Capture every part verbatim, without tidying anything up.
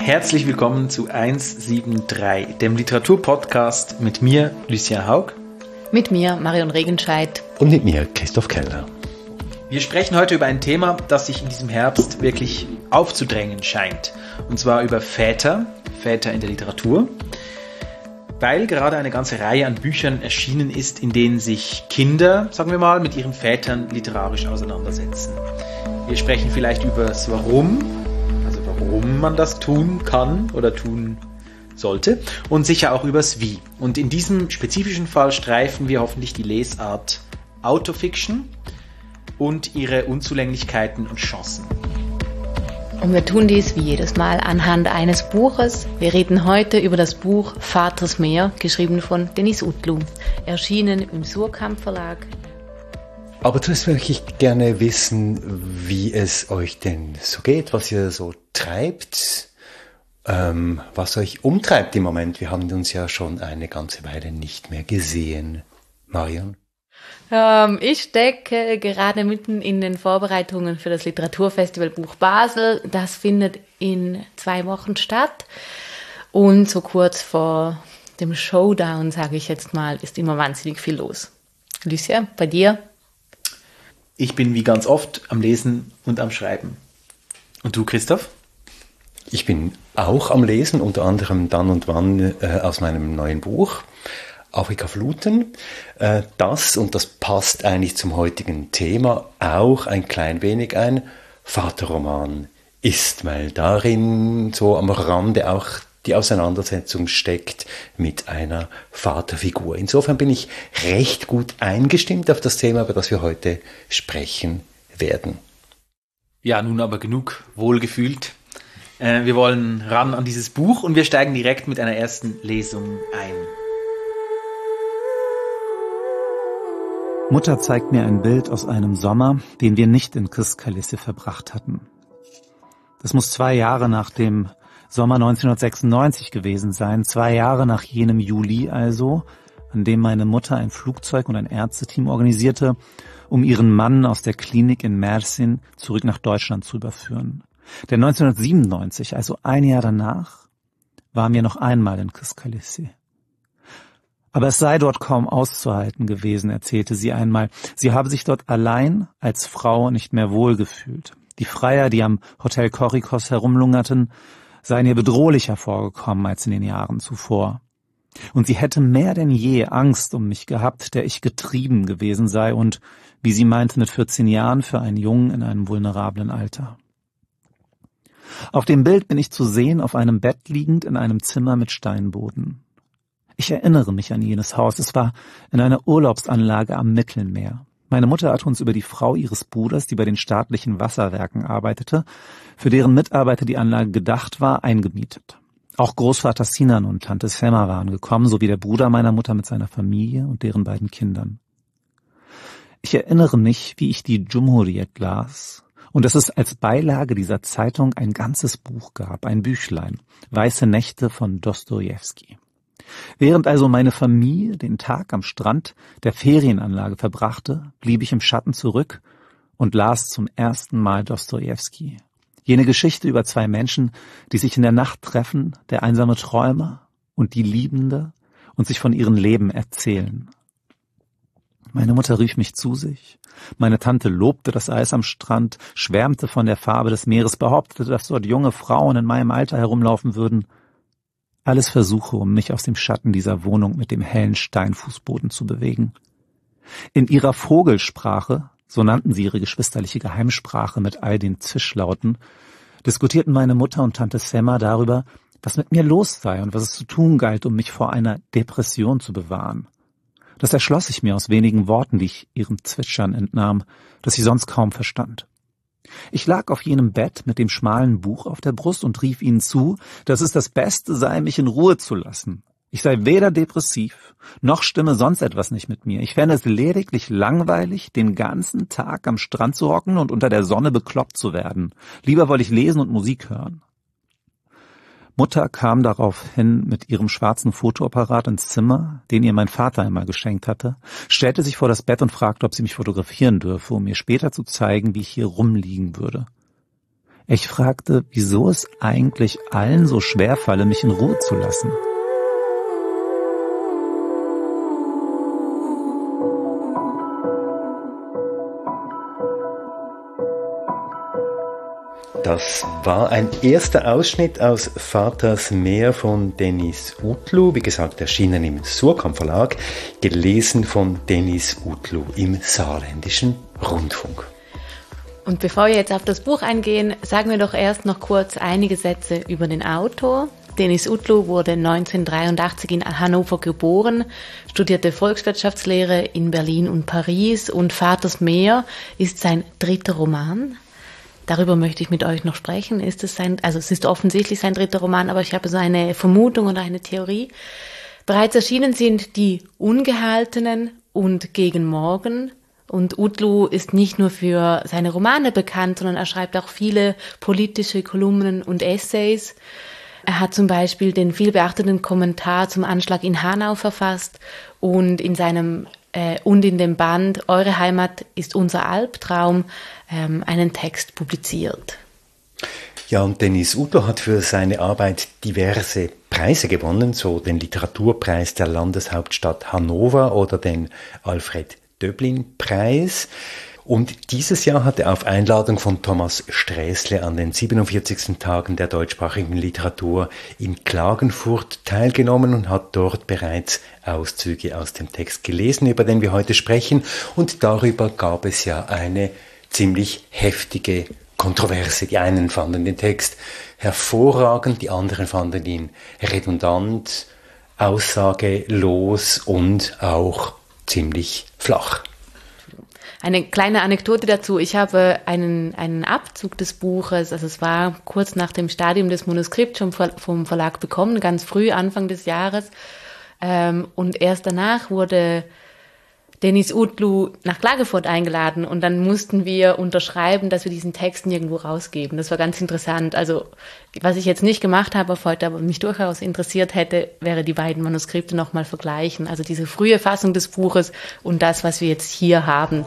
Herzlich willkommen zu hundertdreiundsiebzig, dem Literaturpodcast mit mir, Lucien Haug. Mit mir, Marion Regenscheidt. Und mit mir, Christoph Keller. Wir sprechen heute über ein Thema, das sich in diesem Herbst wirklich aufzudrängen scheint. Und zwar über Väter, Väter in der Literatur. Weil gerade eine ganze Reihe an Büchern erschienen ist, in denen sich Kinder, sagen wir mal, mit ihren Vätern literarisch auseinandersetzen. Wir sprechen vielleicht über das Warum, also warum man das tun kann oder tun sollte, und sicher auch über das Wie. Und in diesem spezifischen Fall streifen wir hoffentlich die Lesart Autofiction und ihre Unzulänglichkeiten und Chancen. Und wir tun dies wie jedes Mal anhand eines Buches. Wir reden heute über das Buch Vaters Meer, geschrieben von Denis Utlu, erschienen im Suhrkamp Verlag. Aber zuerst würde ich gerne wissen, wie es euch denn so geht, was ihr so treibt, ähm, was euch umtreibt im Moment. Wir haben uns ja schon eine ganze Weile nicht mehr gesehen. Marion? Ähm, ich stecke gerade mitten in den Vorbereitungen für das Literaturfestival Buch Basel. Das findet in zwei Wochen statt. Und so kurz vor dem Showdown, sage ich jetzt mal, ist immer wahnsinnig viel los. Lucien, bei dir? Ich bin wie ganz oft am Lesen und am Schreiben. Und du, Christoph? Ich bin auch am Lesen, unter anderem dann und wann äh, aus meinem neuen Buch Afrika-Fluten. Äh, das, und das passt eigentlich zum heutigen Thema, auch ein klein wenig ein Vaterroman ist, weil darin so am Rande auch die Auseinandersetzung steckt mit einer Vaterfigur. Insofern bin ich recht gut eingestimmt auf das Thema, über das wir heute sprechen werden. Ja, nun aber genug wohlgefühlt. Äh, wir wollen ran an dieses Buch und wir steigen direkt mit einer ersten Lesung ein. Mutter zeigt mir ein Bild aus einem Sommer, den wir nicht in Kızkale'si verbracht hatten. Das muss zwei Jahre nach dem Sommer neunzehnhundertsechsundneunzig gewesen sein, zwei Jahre nach jenem Juli also, an dem meine Mutter ein Flugzeug und ein Ärzteteam organisierte, um ihren Mann aus der Klinik in Mersin zurück nach Deutschland zu überführen. Denn neunzehnhundertsiebenundneunzig, also ein Jahr danach, waren wir noch einmal in Kızkale'si. Aber es sei dort kaum auszuhalten gewesen, erzählte sie einmal. Sie habe sich dort allein als Frau nicht mehr wohlgefühlt. Die Freier, die am Hotel Korikos herumlungerten, seien ihr bedrohlicher vorgekommen als in den Jahren zuvor. Und sie hätte mehr denn je Angst um mich gehabt, der ich getrieben gewesen sei und, wie sie meinte, mit vierzehn Jahren für einen Jungen in einem vulnerablen Alter. Auf dem Bild bin ich zu sehen, auf einem Bett liegend in einem Zimmer mit Steinboden. Ich erinnere mich an jenes Haus. Es war in einer Urlaubsanlage am Mittelmeer. Meine Mutter hat uns über die Frau ihres Bruders, die bei den staatlichen Wasserwerken arbeitete, für deren Mitarbeiter die Anlage gedacht war, eingemietet. Auch Großvater Sinan und Tante Sema waren gekommen, sowie der Bruder meiner Mutter mit seiner Familie und deren beiden Kindern. Ich erinnere mich, wie ich die Cumhuriyet las und dass es als Beilage dieser Zeitung ein ganzes Buch gab, ein Büchlein, Weiße Nächte von Dostojewski. Während also meine Familie den Tag am Strand der Ferienanlage verbrachte, blieb ich im Schatten zurück und las zum ersten Mal Dostojewski. Jene Geschichte über zwei Menschen, die sich in der Nacht treffen, der einsame Träumer und die Liebende, und sich von ihrem Leben erzählen. Meine Mutter rief mich zu sich. Meine Tante lobte das Eis am Strand, schwärmte von der Farbe des Meeres, behauptete, dass dort junge Frauen in meinem Alter herumlaufen würden. Alles Versuche, um mich aus dem Schatten dieser Wohnung mit dem hellen Steinfußboden zu bewegen. In ihrer Vogelsprache, so nannten sie ihre geschwisterliche Geheimsprache mit all den Zischlauten, diskutierten meine Mutter und Tante Sema darüber, was mit mir los sei und was es zu tun galt, um mich vor einer Depression zu bewahren. Das erschloss ich mir aus wenigen Worten, die ich ihrem Zwitschern entnahm, das ich sonst kaum verstand. Ich lag auf jenem Bett mit dem schmalen Buch auf der Brust und rief ihnen zu, dass es das Beste sei, mich in Ruhe zu lassen. Ich sei weder depressiv, noch stimme sonst etwas nicht mit mir. Ich fände es lediglich langweilig, den ganzen Tag am Strand zu hocken und unter der Sonne bekloppt zu werden. Lieber wollte ich lesen und Musik hören. Mutter kam daraufhin mit ihrem schwarzen Fotoapparat ins Zimmer, den ihr mein Vater einmal geschenkt hatte, stellte sich vor das Bett und fragte, ob sie mich fotografieren dürfe, um mir später zu zeigen, wie ich hier rumliegen würde. Ich fragte, wieso es eigentlich allen so schwer falle, mich in Ruhe zu lassen. Das war ein erster Ausschnitt aus Vaters Meer von Deniz Utlu, wie gesagt, erschienen im Suhrkamp Verlag, gelesen von Deniz Utlu im Saarländischen Rundfunk. Und bevor wir jetzt auf das Buch eingehen, sagen wir doch erst noch kurz einige Sätze über den Autor. Deniz Utlu wurde neunzehnhundertdreiundachtzig in Hannover geboren, studierte Volkswirtschaftslehre in Berlin und Paris und Vaters Meer ist sein dritter Roman. Darüber möchte ich mit euch noch sprechen. Ist es sein, also es ist offensichtlich sein dritter Roman, aber ich habe so eine Vermutung oder eine Theorie. Bereits erschienen sind Die Ungehaltenen und Gegen Morgen. Und Utlu ist nicht nur für seine Romane bekannt, sondern er schreibt auch viele politische Kolumnen und Essays. Er hat zum Beispiel den vielbeachteten Kommentar zum Anschlag in Hanau verfasst und in seinem äh, und in dem Band Eure Heimat ist unser Albtraum ähm, einen Text publiziert. Ja, und Deniz Utlu hat für seine Arbeit diverse Preise gewonnen, so den Literaturpreis der Landeshauptstadt Hannover oder den Alfred-Döblin-Preis. Und dieses Jahr hat er auf Einladung von Thomas Sträßle an den siebenundvierzigsten Tagen der deutschsprachigen Literatur in Klagenfurt teilgenommen und hat dort bereits Auszüge aus dem Text gelesen, über den wir heute sprechen. Und darüber gab es ja eine ziemlich heftige Kontroverse. Die einen fanden den Text hervorragend, die anderen fanden ihn redundant, aussagelos und auch ziemlich flach. Eine kleine Anekdote dazu. Ich habe einen, einen Abzug des Buches, also es war kurz nach dem Stadium des Manuskripts schon vom Verlag bekommen, ganz früh, Anfang des Jahres. Und erst danach wurde Deniz Utlu nach Klagenfurt eingeladen und dann mussten wir unterschreiben, dass wir diesen Text nirgendwo rausgeben. Das war ganz interessant. Also was ich jetzt nicht gemacht habe auf heute, aber mich durchaus interessiert hätte, wäre die beiden Manuskripte nochmal vergleichen. Also diese frühe Fassung des Buches und das, was wir jetzt hier haben.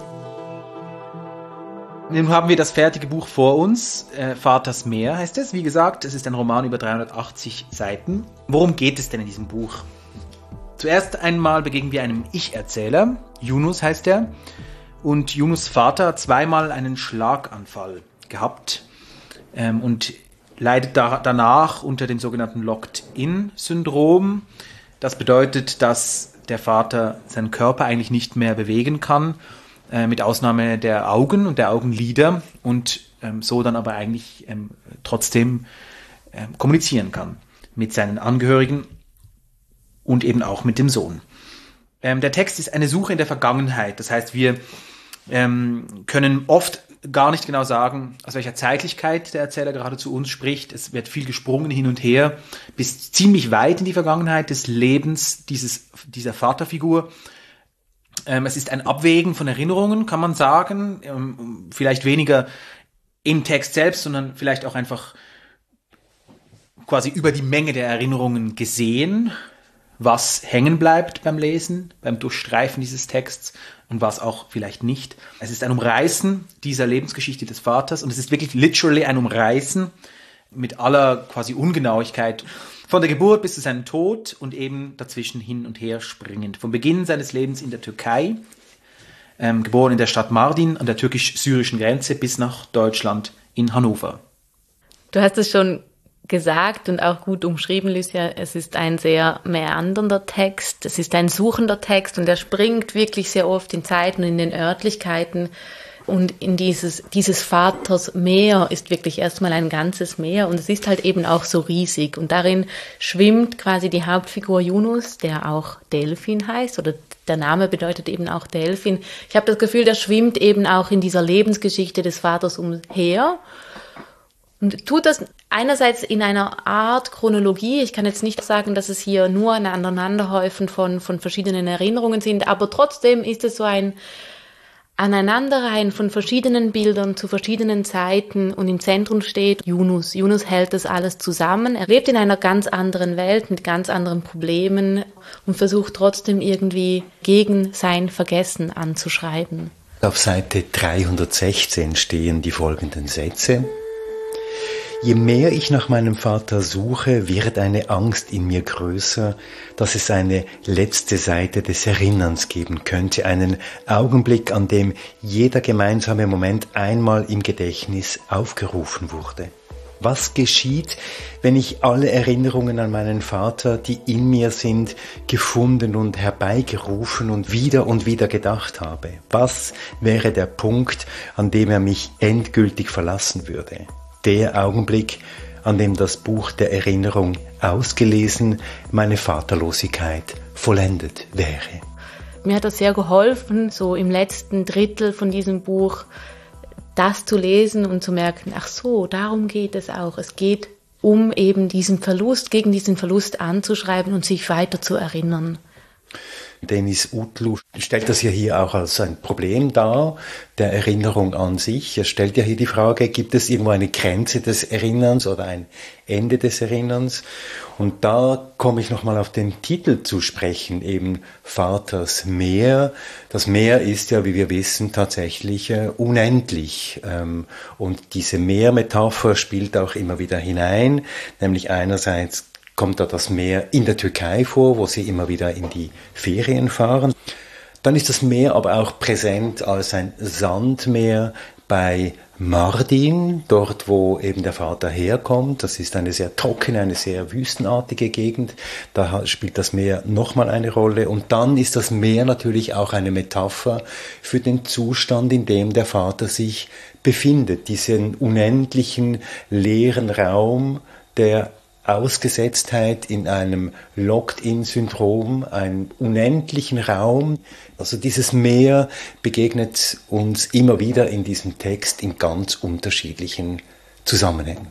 Nun haben wir das fertige Buch vor uns. Äh, Vaters Meer heißt es. Wie gesagt, es ist ein Roman über dreihundertachtzig Seiten. Worum geht es denn in diesem Buch? Zuerst einmal begegnen wir einem Ich-Erzähler. Yunus heißt er. Und Yunus' Vater hat zweimal einen Schlaganfall gehabt ähm, und leidet da, danach unter dem sogenannten Locked-In-Syndrom. Das bedeutet, dass der Vater seinen Körper eigentlich nicht mehr bewegen kann, äh, mit Ausnahme der Augen und der Augenlider und ähm, so dann aber eigentlich ähm, trotzdem ähm, kommunizieren kann mit seinen Angehörigen und eben auch mit dem Sohn. Ähm, der Text ist eine Suche in der Vergangenheit. Das heißt, wir ähm, können oft gar nicht genau sagen, aus welcher Zeitlichkeit der Erzähler gerade zu uns spricht. Es wird viel gesprungen hin und her, bis ziemlich weit in die Vergangenheit des Lebens dieses, dieser Vaterfigur. Ähm, es ist ein Abwägen von Erinnerungen, kann man sagen. Ähm, vielleicht weniger im Text selbst, sondern vielleicht auch einfach quasi über die Menge der Erinnerungen gesehen, was hängen bleibt beim Lesen, beim Durchstreifen dieses Texts und was auch vielleicht nicht. Es ist ein Umreißen dieser Lebensgeschichte des Vaters und es ist wirklich literally ein Umreißen mit aller quasi Ungenauigkeit von der Geburt bis zu seinem Tod und eben dazwischen hin und her springend. Vom Beginn seines Lebens in der Türkei, ähm, geboren in der Stadt Mardin an der türkisch-syrischen Grenze bis nach Deutschland in Hannover. Du hast es schon gesagt und auch gut umschrieben, Lucia, es ist ein sehr meandernder Text, es ist ein suchender Text und er springt wirklich sehr oft in Zeiten und in den Örtlichkeiten und in dieses, dieses Vaters Meer ist wirklich erstmal ein ganzes Meer und es ist halt eben auch so riesig und darin schwimmt quasi die Hauptfigur Yunus, der auch Delfin heißt oder der Name bedeutet eben auch Delfin. Ich habe das Gefühl, der schwimmt eben auch in dieser Lebensgeschichte des Vaters umher. Und tut das einerseits in einer Art Chronologie. Ich kann jetzt nicht sagen, dass es hier nur ein Aneinanderhäufen von, von verschiedenen Erinnerungen sind, aber trotzdem ist es so ein Aneinanderreihen von verschiedenen Bildern zu verschiedenen Zeiten und im Zentrum steht Yunus. Yunus hält das alles zusammen. Er lebt in einer ganz anderen Welt mit ganz anderen Problemen und versucht trotzdem irgendwie gegen sein Vergessen anzuschreiben. Auf Seite dreihundertsechzehn stehen die folgenden Sätze. Je mehr ich nach meinem Vater suche, wird eine Angst in mir größer, dass es eine letzte Seite des Erinnerns geben könnte, einen Augenblick, an dem jeder gemeinsame Moment einmal im Gedächtnis aufgerufen wurde. Was geschieht, wenn ich alle Erinnerungen an meinen Vater, die in mir sind, gefunden und herbeigerufen und wieder und wieder gedacht habe? Was wäre der Punkt, an dem er mich endgültig verlassen würde? Der Augenblick, an dem das Buch der Erinnerung ausgelesen, meine Vaterlosigkeit vollendet wäre. Mir hat das sehr geholfen, so im letzten Drittel von diesem Buch das zu lesen und zu merken, ach so, darum geht es auch. Es geht um eben diesen Verlust, gegen diesen Verlust anzuschreiben und sich weiter zu erinnern. Denis Utlu stellt das ja hier auch als ein Problem dar, der Erinnerung an sich. Er stellt ja hier die Frage, gibt es irgendwo eine Grenze des Erinnerns oder ein Ende des Erinnerns? Und da komme ich nochmal auf den Titel zu sprechen, eben Vaters Meer. Das Meer ist ja, wie wir wissen, tatsächlich äh, unendlich. Ähm, und diese Meermetapher spielt auch immer wieder hinein, nämlich einerseits kommt da das Meer in der Türkei vor, wo sie immer wieder in die Ferien fahren. Dann ist das Meer aber auch präsent als ein Sandmeer bei Mardin, dort wo eben der Vater herkommt. Das ist eine sehr trockene, eine sehr wüstenartige Gegend. Da spielt das Meer nochmal eine Rolle. Und dann ist das Meer natürlich auch eine Metapher für den Zustand, in dem der Vater sich befindet. Diesen unendlichen leeren Raum, der Ausgesetztheit in einem Locked-in-Syndrom, einen unendlichen Raum. Also dieses Meer begegnet uns immer wieder in diesem Text in ganz unterschiedlichen Zusammenhängen.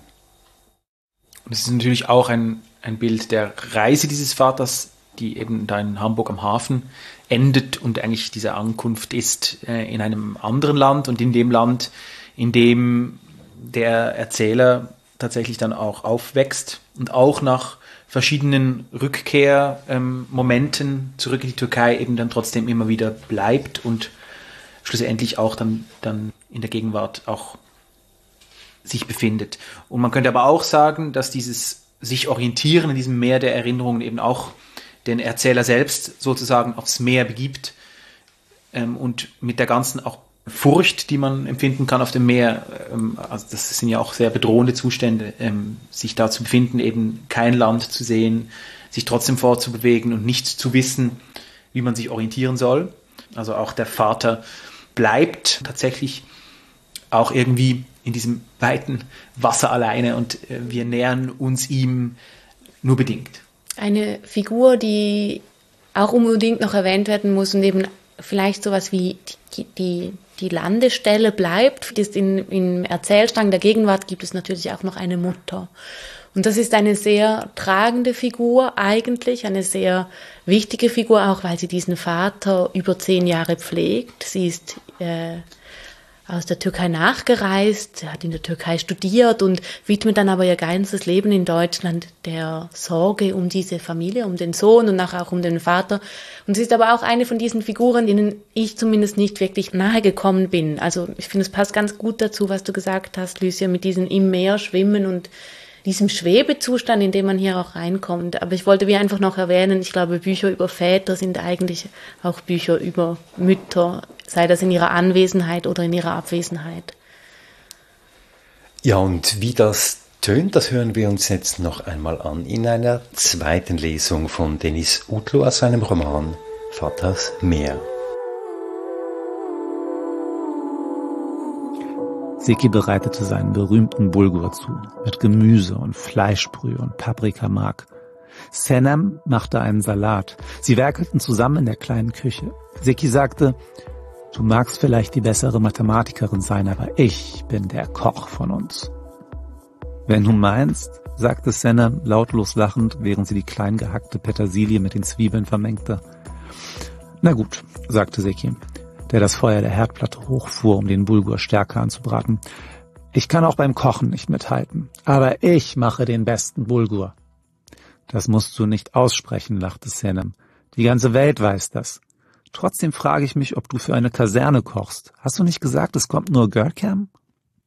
Und es ist natürlich auch ein, ein Bild der Reise dieses Vaters, die eben da in Hamburg am Hafen endet und eigentlich diese Ankunft ist äh, in einem anderen Land und in dem Land, in dem der Erzähler tatsächlich dann auch aufwächst und auch nach verschiedenen Rückkehrmomenten ähm, zurück in die Türkei eben dann trotzdem immer wieder bleibt und schlussendlich auch dann, dann in der Gegenwart auch sich befindet. Und man könnte aber auch sagen, dass dieses sich orientieren in diesem Meer der Erinnerungen eben auch den Erzähler selbst sozusagen aufs Meer begibt ähm, und mit der ganzen auch Furcht, die man empfinden kann auf dem Meer, ähm, also das sind ja auch sehr bedrohende Zustände, ähm, sich da zu befinden, eben kein Land zu sehen, sich trotzdem fortzubewegen und nicht zu wissen, wie man sich orientieren soll. Also auch der Vater bleibt tatsächlich auch irgendwie in diesem weiten Wasser alleine und äh, wir nähern uns ihm nur bedingt. Eine Figur, die auch unbedingt noch erwähnt werden muss und eben vielleicht sowas wie die, die die Landestelle bleibt. In, im Erzählstrang der Gegenwart gibt es natürlich auch noch eine Mutter. Und das ist eine sehr tragende Figur eigentlich, eine sehr wichtige Figur, auch weil sie diesen Vater über zehn Jahre pflegt. Sie ist äh, aus der Türkei nachgereist, hat in der Türkei studiert und widmet dann aber ihr ganzes Leben in Deutschland der Sorge um diese Familie, um den Sohn und nachher auch um den Vater. Und sie ist aber auch eine von diesen Figuren, denen ich zumindest nicht wirklich nahe gekommen bin. Also ich finde, es passt ganz gut dazu, was du gesagt hast, Lucia, mit diesem im Meer schwimmen und diesem Schwebezustand, in dem man hier auch reinkommt. Aber ich wollte wie einfach noch erwähnen, ich glaube, Bücher über Väter sind eigentlich auch Bücher über Mütter, sei das in ihrer Anwesenheit oder in ihrer Abwesenheit. Ja, und wie das tönt, das hören wir uns jetzt noch einmal an in einer zweiten Lesung von Denis Utlu aus seinem Roman Vaters Meer. Seki bereitete seinen berühmten Bulgur zu, mit Gemüse und Fleischbrühe und Paprikamark. Senem machte einen Salat. Sie werkelten zusammen in der kleinen Küche. Seki sagte, du magst vielleicht die bessere Mathematikerin sein, aber ich bin der Koch von uns. Wenn du meinst, sagte Senem lautlos lachend, während sie die klein gehackte Petersilie mit den Zwiebeln vermengte. Na gut, sagte Seki, der das Feuer der Herdplatte hochfuhr, um den Bulgur stärker anzubraten. Ich kann auch beim Kochen nicht mithalten, aber ich mache den besten Bulgur. Das musst du nicht aussprechen, lachte Senem. Die ganze Welt weiß das. Trotzdem frage ich mich, ob du für eine Kaserne kochst. Hast du nicht gesagt, es kommt nur Görkem?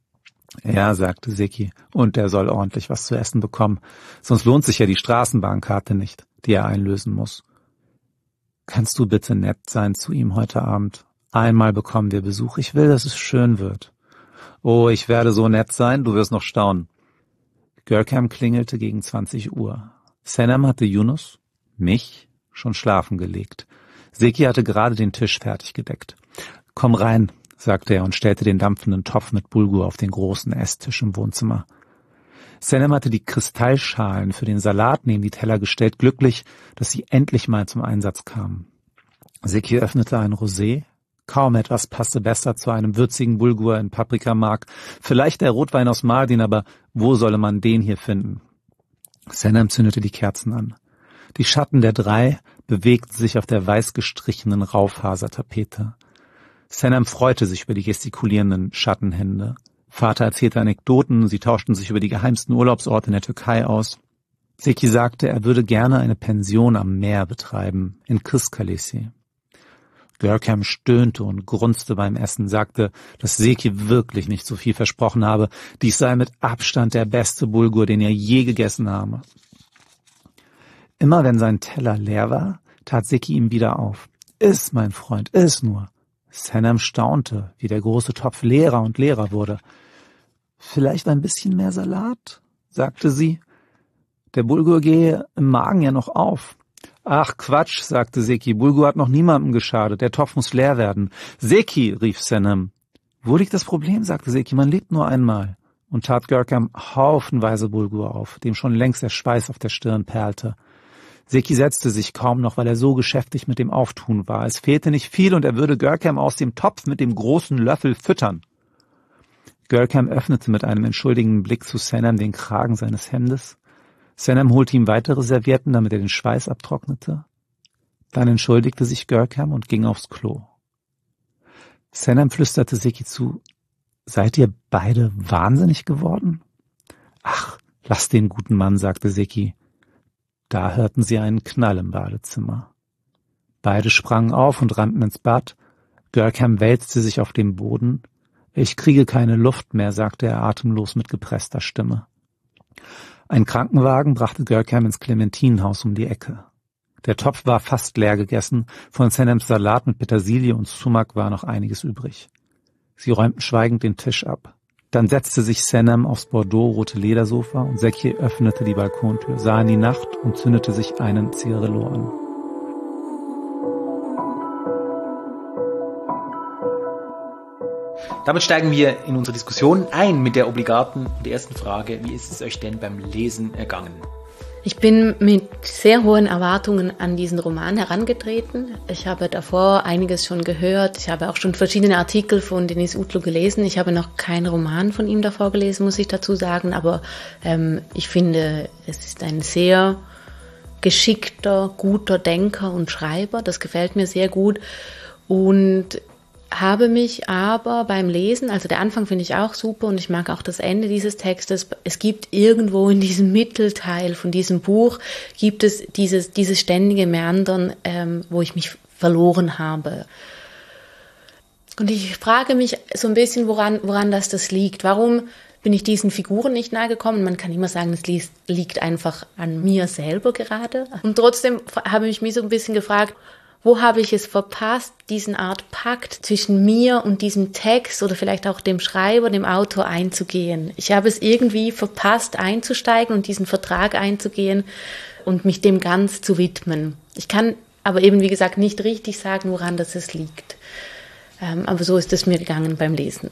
Ja, sagte Seki, und er soll ordentlich was zu essen bekommen, sonst lohnt sich ja die Straßenbahnkarte nicht, die er einlösen muss. Kannst du bitte nett sein zu ihm heute Abend? Einmal bekommen wir Besuch, ich will, dass es schön wird. Oh, ich werde so nett sein, du wirst noch staunen. Görkem klingelte gegen zwanzig Uhr. Senem hatte Yunus, mich, schon schlafen gelegt. Seki hatte gerade den Tisch fertig gedeckt. Komm rein, sagte er und stellte den dampfenden Topf mit Bulgur auf den großen Esstisch im Wohnzimmer. Senem hatte die Kristallschalen für den Salat neben die Teller gestellt, glücklich, dass sie endlich mal zum Einsatz kamen. Seki öffnete ein Rosé. Kaum etwas passte besser zu einem würzigen Bulgur in Paprikamark. Vielleicht der Rotwein aus Mardin, aber wo solle man den hier finden? Senem zündete die Kerzen an. Die Schatten der drei bewegten sich auf der weiß gestrichenen Raufasertapete. Senem freute sich über die gestikulierenden Schattenhände. Vater erzählte Anekdoten, sie tauschten sich über die geheimsten Urlaubsorte in der Türkei aus. Seki sagte, er würde gerne eine Pension am Meer betreiben, in Kırklareli. Görkem stöhnte und grunzte beim Essen, sagte, dass Seki wirklich nicht so viel versprochen habe. Dies sei mit Abstand der beste Bulgur, den er je gegessen habe. Immer wenn sein Teller leer war, tat Seki ihm wieder auf. Iss, mein Freund, iss nur. Senem staunte, wie der große Topf leerer und leerer wurde. Vielleicht ein bisschen mehr Salat, sagte sie. Der Bulgur gehe im Magen ja noch auf. Ach Quatsch, sagte Seki, Bulgur hat noch niemandem geschadet, der Topf muss leer werden. Seki, rief Senem. Wo liegt das Problem, sagte Seki, man lebt nur einmal. Und tat Görkem haufenweise Bulgur auf, dem schon längst der Schweiß auf der Stirn perlte. Seki setzte sich kaum noch, weil er so geschäftig mit dem Auftun war. Es fehlte nicht viel und er würde Görkem aus dem Topf mit dem großen Löffel füttern. Görkem öffnete mit einem entschuldigenden Blick zu Senem den Kragen seines Hemdes. Senem holte ihm weitere Servietten, damit er den Schweiß abtrocknete. Dann entschuldigte sich Görkem und ging aufs Klo. Senem flüsterte Seki zu, seid ihr beide wahnsinnig geworden? Ach, lass den guten Mann, sagte Seki. Da hörten sie einen Knall im Badezimmer. Beide sprangen auf und rannten ins Bad. Görkem wälzte sich auf dem Boden. Ich kriege keine Luft mehr, sagte er atemlos mit gepresster Stimme. Ein Krankenwagen brachte Görkem ins Clementinenhaus um die Ecke. Der Topf war fast leer gegessen, von Senems Salat mit Petersilie und Sumak war noch einiges übrig. Sie räumten schweigend den Tisch ab. Dann setzte sich Senem aufs Bordeaux-rote Ledersofa und Seki öffnete die Balkontür, sah in die Nacht und zündete sich einen Cigarillo an. Damit steigen wir in unsere Diskussion ein mit der obligaten und ersten Frage, wie ist es euch denn beim Lesen ergangen? Ich bin mit sehr hohen Erwartungen an diesen Roman herangetreten. Ich habe davor einiges schon gehört. Ich habe auch schon verschiedene Artikel von Deniz Utlu gelesen. Ich habe noch keinen Roman von ihm davor gelesen, muss ich dazu sagen. Aber ähm, ich finde, es ist ein sehr geschickter, guter Denker und Schreiber. Das gefällt mir sehr gut. Und habe mich aber beim Lesen, also der Anfang finde ich auch super und ich mag auch das Ende dieses Textes, es gibt irgendwo in diesem Mittelteil von diesem Buch, gibt es dieses, dieses ständige Meandern, ähm, wo ich mich verloren habe. Und ich frage mich so ein bisschen, woran, woran das, das liegt. Warum bin ich diesen Figuren nicht nahe gekommen? Man kann immer sagen, es liegt einfach an mir selber gerade. Und trotzdem habe ich mich so ein bisschen gefragt, wo habe ich es verpasst, diesen Art Pakt zwischen mir und diesem Text oder vielleicht auch dem Schreiber, dem Autor einzugehen? Ich habe es irgendwie verpasst, einzusteigen und diesen Vertrag einzugehen und mich dem ganz zu widmen. Ich kann aber eben, wie gesagt, nicht richtig sagen, woran das es liegt. Ähm, aber so ist es mir gegangen beim Lesen.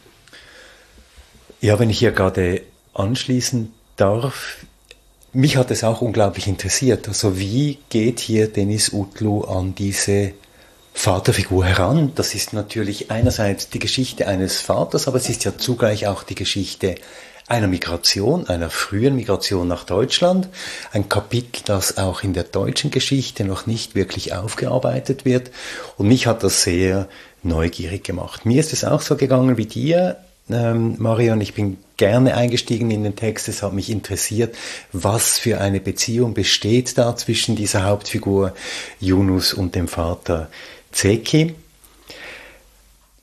Ja, wenn ich hier gerade anschließen darf, mich hat es auch unglaublich interessiert. Also wie geht hier Deniz Utlu an diese Vaterfigur heran? Das ist natürlich einerseits die Geschichte eines Vaters, aber es ist ja zugleich auch die Geschichte einer Migration, einer frühen Migration nach Deutschland. Ein Kapitel, das auch in der deutschen Geschichte noch nicht wirklich aufgearbeitet wird. Und mich hat das sehr neugierig gemacht. Mir ist es auch so gegangen wie dir, ähm, Marion. Ich bin gerne eingestiegen in den Text. Es hat mich interessiert, was für eine Beziehung besteht da zwischen dieser Hauptfigur Yunus und dem Vater Zeki.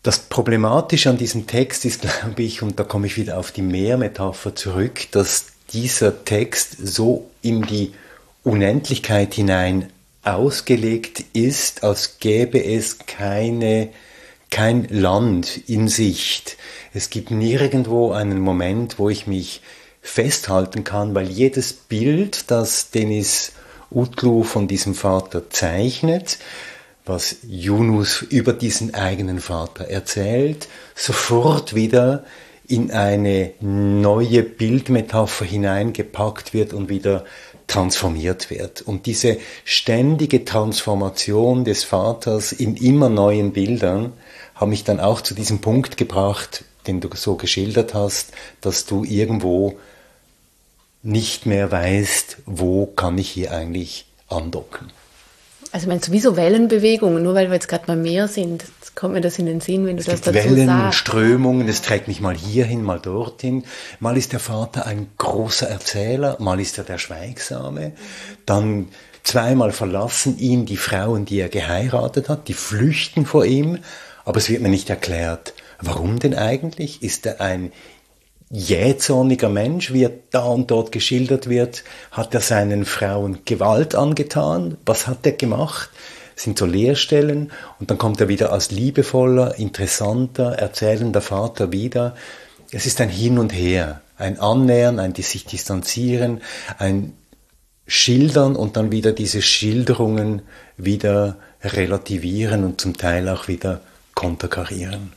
Das Problematische an diesem Text ist, glaube ich, und da komme ich wieder auf die Meermetapher zurück, dass dieser Text so in die Unendlichkeit hinein ausgelegt ist, als gäbe es keine, kein Land in Sicht. Es gibt nirgendwo einen Moment, wo ich mich festhalten kann, weil jedes Bild, das Denis Utlu von diesem Vater zeichnet, was Yunus über diesen eigenen Vater erzählt, sofort wieder in eine neue Bildmetapher hineingepackt wird und wieder transformiert wird. Und diese ständige Transformation des Vaters in immer neuen Bildern hat mich dann auch zu diesem Punkt gebracht, den du so geschildert hast, dass du irgendwo nicht mehr weißt, wo kann ich hier eigentlich andocken. Also ich meine, sowieso Wellenbewegungen, nur weil wir jetzt gerade beim Meer sind, kommt mir das in den Sinn, wenn du es das gibt dazu Wellen, sagst. Strömungen, es trägt mich mal hierhin, mal dorthin. Mal ist der Vater ein großer Erzähler, mal ist er der Schweigsame. Dann zweimal verlassen ihn die Frauen, die er geheiratet hat, die flüchten vor ihm, aber es wird mir nicht erklärt, warum denn eigentlich? Ist er ein jähzorniger Mensch, wie er da und dort geschildert wird? Hat er seinen Frauen Gewalt angetan? Was hat er gemacht? Das sind so Leerstellen und dann kommt er wieder als liebevoller, interessanter, erzählender Vater wieder. Es ist ein Hin und Her, ein Annähern, ein sich distanzieren, ein Schildern und dann wieder diese Schilderungen wieder relativieren und zum Teil auch wieder konterkarieren.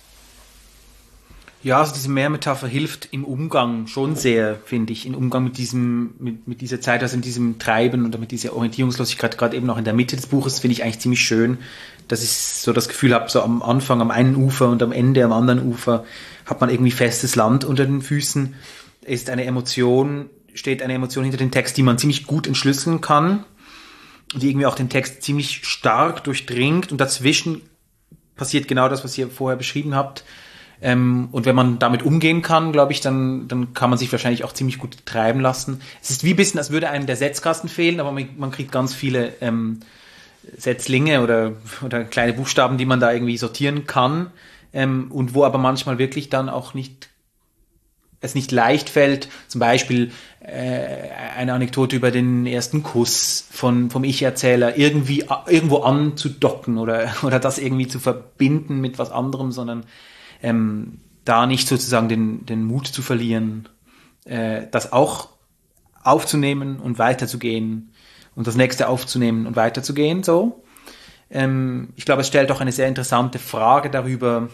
Ja, also diese Meermetapher hilft im Umgang schon sehr, finde ich, im Umgang mit diesem, mit, mit dieser Zeit, also in diesem Treiben oder mit dieser Orientierungslosigkeit, gerade eben auch in der Mitte des Buches, finde ich eigentlich ziemlich schön, dass ich so das Gefühl habe, so am Anfang am einen Ufer und am Ende am anderen Ufer hat man irgendwie festes Land unter den Füßen, ist eine Emotion, steht eine Emotion hinter dem Text, die man ziemlich gut entschlüsseln kann, die irgendwie auch den Text ziemlich stark durchdringt und dazwischen passiert genau das, was ihr vorher beschrieben habt. Ähm, und wenn man damit umgehen kann, glaube ich, dann, dann kann man sich wahrscheinlich auch ziemlich gut treiben lassen. Es ist wie ein bisschen, als würde einem der Setzkasten fehlen, aber man, man kriegt ganz viele ähm, Setzlinge oder, oder kleine Buchstaben, die man da irgendwie sortieren kann ähm, und wo aber manchmal wirklich dann auch nicht es nicht leicht fällt, zum Beispiel äh, eine Anekdote über den ersten Kuss von, vom Ich-Erzähler irgendwie irgendwo anzudocken oder, oder das irgendwie zu verbinden mit was anderem, sondern Ähm, da nicht sozusagen den, den Mut zu verlieren, äh, das auch aufzunehmen und weiterzugehen und das nächste aufzunehmen und weiterzugehen, so. Ähm, ich glaube, es stellt auch eine sehr interessante Frage darüber,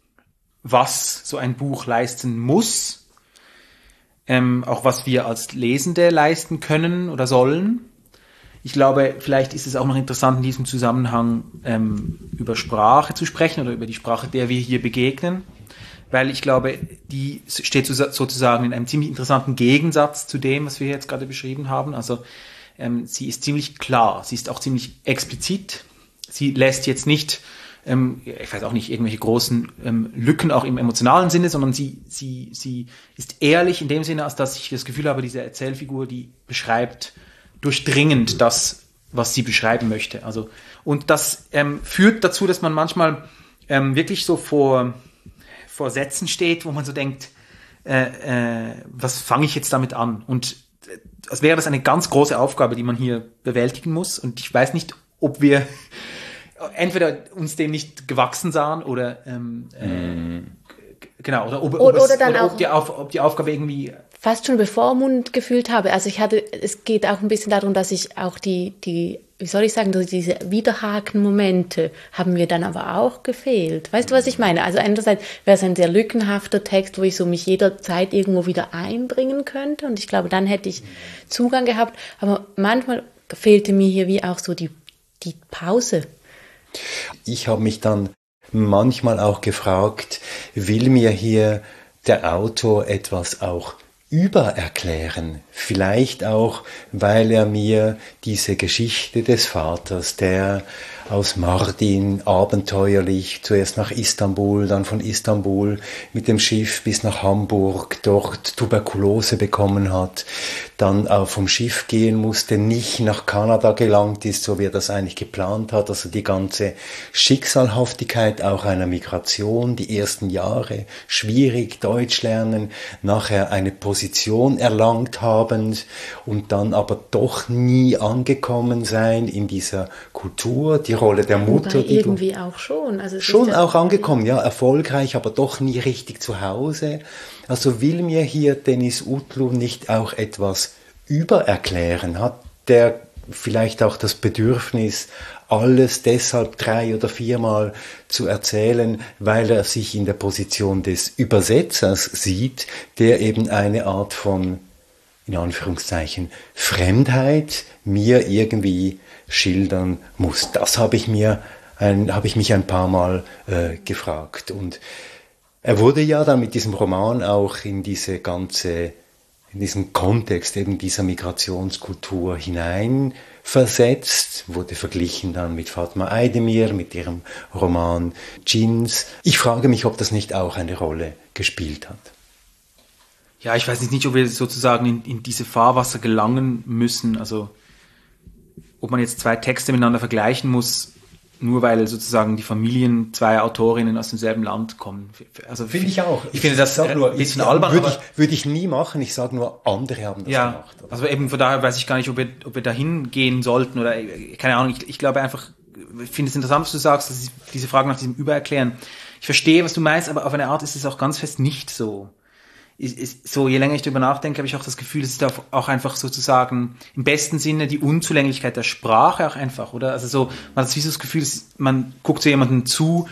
was so ein Buch leisten muss, ähm, auch was wir als Lesende leisten können oder sollen. Ich glaube, vielleicht ist es auch noch interessant, in diesem Zusammenhang ähm, über Sprache zu sprechen oder über die Sprache, der wir hier begegnen, weil ich glaube, die steht sozusagen in einem ziemlich interessanten Gegensatz zu dem, was wir jetzt gerade beschrieben haben. Also ähm, sie ist ziemlich klar, sie ist auch ziemlich explizit. Sie lässt jetzt nicht, ähm, ich weiß auch nicht, irgendwelche großen ähm, Lücken auch im emotionalen Sinne, sondern sie, sie, sie ist ehrlich in dem Sinne, als dass ich das Gefühl habe, diese Erzählfigur, die beschreibt durchdringend das, was sie beschreiben möchte. Also, und das ähm, führt dazu, dass man manchmal ähm, wirklich so vor, vor Sätzen steht, wo man so denkt, äh, äh, was fange ich jetzt damit an? Und äh, als wäre das eine ganz große Aufgabe, die man hier bewältigen muss. Und ich weiß nicht, ob wir entweder uns dem nicht gewachsen sahen oder ähm, äh, mm. genau, oder ob, oder, ob, es, oder, dann oder auch ob, die Auf, ob die Aufgabe irgendwie fast schon bevormundet gefühlt habe. Also ich hatte, es geht auch ein bisschen darum, dass ich auch die, die, wie soll ich sagen, diese Widerhaken-Momente haben mir dann aber auch gefehlt. Weißt du, was ich meine? Also einerseits wäre es ein sehr lückenhafter Text, wo ich so mich jederzeit irgendwo wieder einbringen könnte und ich glaube, dann hätte ich Zugang gehabt. Aber manchmal fehlte mir hier wie auch so die, die Pause. Ich habe mich dann manchmal auch gefragt, will mir hier der Autor etwas auch übererklären, vielleicht auch, weil er mir diese Geschichte des Vaters, der aus Mardin abenteuerlich, zuerst nach Istanbul, dann von Istanbul mit dem Schiff bis nach Hamburg, dort Tuberkulose bekommen hat, dann auch vom Schiff gehen musste, nicht nach Kanada gelangt ist, so wie er das eigentlich geplant hat, also die ganze Schicksalhaftigkeit auch einer Migration, die ersten Jahre schwierig, Deutsch lernen, nachher eine Position erlangt habend und dann aber doch nie angekommen sein in dieser Kultur, die Rolle der Mutter. Wobei die irgendwie du, auch schon. Also es schon ist ja auch angekommen, ja, erfolgreich, aber doch nie richtig zu Hause. Also will mir hier Deniz Utlu nicht auch etwas übererklären? Hat der vielleicht auch das Bedürfnis, alles deshalb drei- oder viermal zu erzählen, weil er sich in der Position des Übersetzers sieht, der eben eine Art von, in Anführungszeichen, Fremdheit mir irgendwie schildern muss. Das habe ich mir, ein, habe ich mich ein paar Mal äh, gefragt. Und er wurde ja dann mit diesem Roman auch in diese ganze, in diesen Kontext eben dieser Migrationskultur hineinversetzt, wurde verglichen dann mit Fatma Aydemir, mit ihrem Roman Djinns. Ich frage mich, ob das nicht auch eine Rolle gespielt hat. Ja, ich weiß nicht, ob wir sozusagen in, in diese Fahrwasser gelangen müssen, also ob man jetzt zwei Texte miteinander vergleichen muss, nur weil sozusagen die Familien zweier Autorinnen aus demselben Land kommen. Also finde ich auch. Ich finde das nur, ein bisschen albern. Würde ich, würde ich nie machen. Ich sage nur, andere haben das ja, gemacht. Oder? Also eben von daher weiß ich gar nicht, ob wir, ob wir dahin gehen sollten oder keine Ahnung. Ich, ich glaube einfach, ich finde es interessant, was du sagst, dass ich diese Frage nach diesem Übererklären. Ich verstehe, was du meinst, aber auf eine Art ist es auch ganz fest nicht so. Ist, ist so, je länger ich darüber nachdenke, habe ich auch das Gefühl, es ist auch einfach sozusagen im besten Sinne die Unzulänglichkeit der Sprache auch einfach, oder? Also so, man hat so das Gefühl, man guckt so jemandem zu,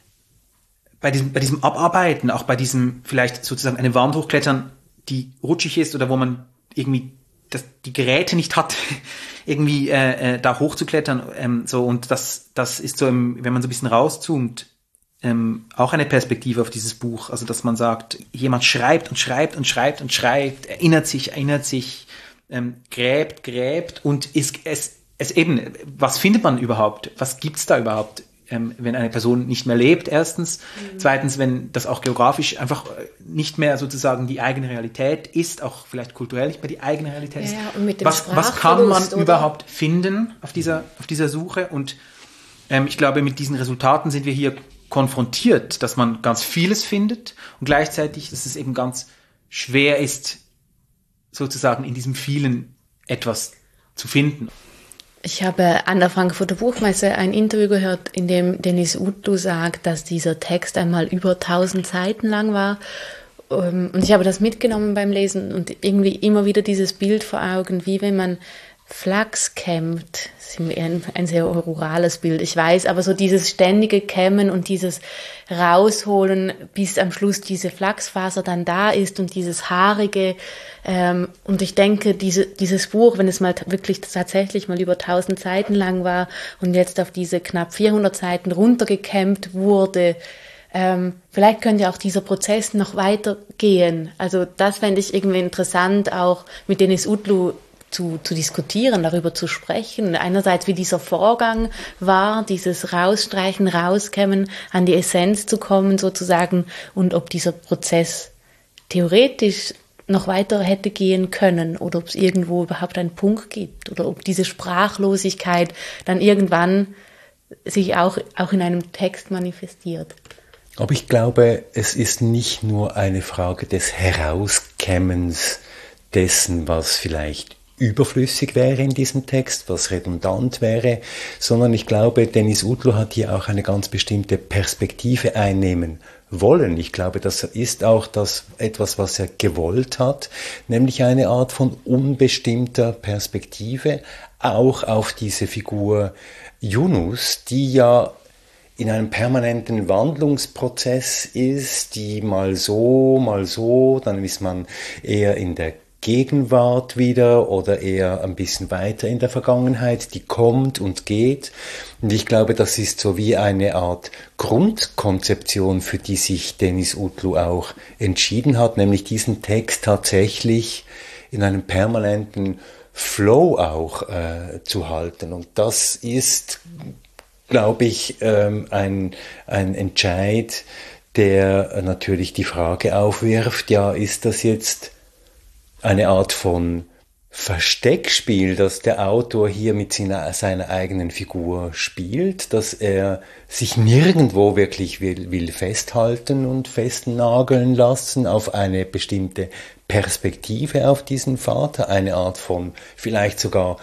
bei diesem, bei diesem Abarbeiten, auch bei diesem vielleicht sozusagen eine Wand hochklettern, die rutschig ist oder wo man irgendwie das, die Geräte nicht hat, irgendwie äh, äh, da hochzuklettern, ähm, so, und das, das ist so, im, wenn man so ein bisschen rauszoomt, Ähm, auch eine Perspektive auf dieses Buch, also dass man sagt, jemand schreibt und schreibt und schreibt und schreibt, erinnert sich, erinnert sich, ähm, gräbt, gräbt und ist, es, es eben, was findet man überhaupt? Was gibt's da überhaupt, ähm, wenn eine Person nicht mehr lebt, erstens. Mhm. Zweitens, wenn das auch geografisch einfach nicht mehr sozusagen die eigene Realität ist, auch vielleicht kulturell nicht mehr die eigene Realität ist. Ja, und mit dem was, was kann man oder? überhaupt finden auf dieser, auf dieser Suche? Und ähm, ich glaube, mit diesen Resultaten sind wir hier konfrontiert, dass man ganz vieles findet und gleichzeitig, dass es eben ganz schwer ist, sozusagen in diesem vielen etwas zu finden. Ich habe an der Frankfurter Buchmesse ein Interview gehört, in dem Deniz Utlu sagt, dass dieser Text einmal über tausend Seiten lang war. Und ich habe das mitgenommen beim Lesen und irgendwie immer wieder dieses Bild vor Augen, wie wenn man Flachs kämmt. Das ist ein, ein sehr rurales Bild, ich weiß, aber so dieses ständige Kämmen und dieses Rausholen, bis am Schluss diese Flachsfaser dann da ist und dieses haarige. Ähm, und ich denke, diese, dieses Buch, wenn es mal t- wirklich tatsächlich mal über tausend Seiten lang war und jetzt auf diese knapp vierhundert Seiten runtergekämmt wurde, ähm, vielleicht könnte auch dieser Prozess noch weitergehen. Also das fände ich irgendwie interessant, auch mit Deniz Utlu Zu, zu diskutieren, darüber zu sprechen. Einerseits, wie dieser Vorgang war, dieses Rausstreichen, Rauskämmen, an die Essenz zu kommen sozusagen, und ob dieser Prozess theoretisch noch weiter hätte gehen können oder ob es irgendwo überhaupt einen Punkt gibt oder ob diese Sprachlosigkeit dann irgendwann sich auch, auch in einem Text manifestiert. Aber ich glaube, es ist nicht nur eine Frage des Herauskämmens dessen, was vielleicht überflüssig wäre in diesem Text, was redundant wäre, sondern ich glaube, Deniz Utlu hat hier auch eine ganz bestimmte Perspektive einnehmen wollen. Ich glaube, das ist auch das etwas, was er gewollt hat, nämlich eine Art von unbestimmter Perspektive, auch auf diese Figur Yunus, die ja in einem permanenten Wandlungsprozess ist, die mal so, mal so, dann ist man eher in der Gegenwart wieder oder eher ein bisschen weiter in der Vergangenheit, die kommt und geht. Und ich glaube, das ist so wie eine Art Grundkonzeption, für die sich Deniz Utlu auch entschieden hat, nämlich diesen Text tatsächlich in einem permanenten Flow auch äh, zu halten. Und das ist glaube ich, ähm, ein, ein Entscheid, der natürlich die Frage aufwirft, ja, ist das jetzt eine Art von Versteckspiel, dass der Autor hier mit seiner, seiner eigenen Figur spielt, dass er sich nirgendwo wirklich will, will festhalten und festnageln lassen auf eine bestimmte Perspektive auf diesen Vater, eine Art von vielleicht sogar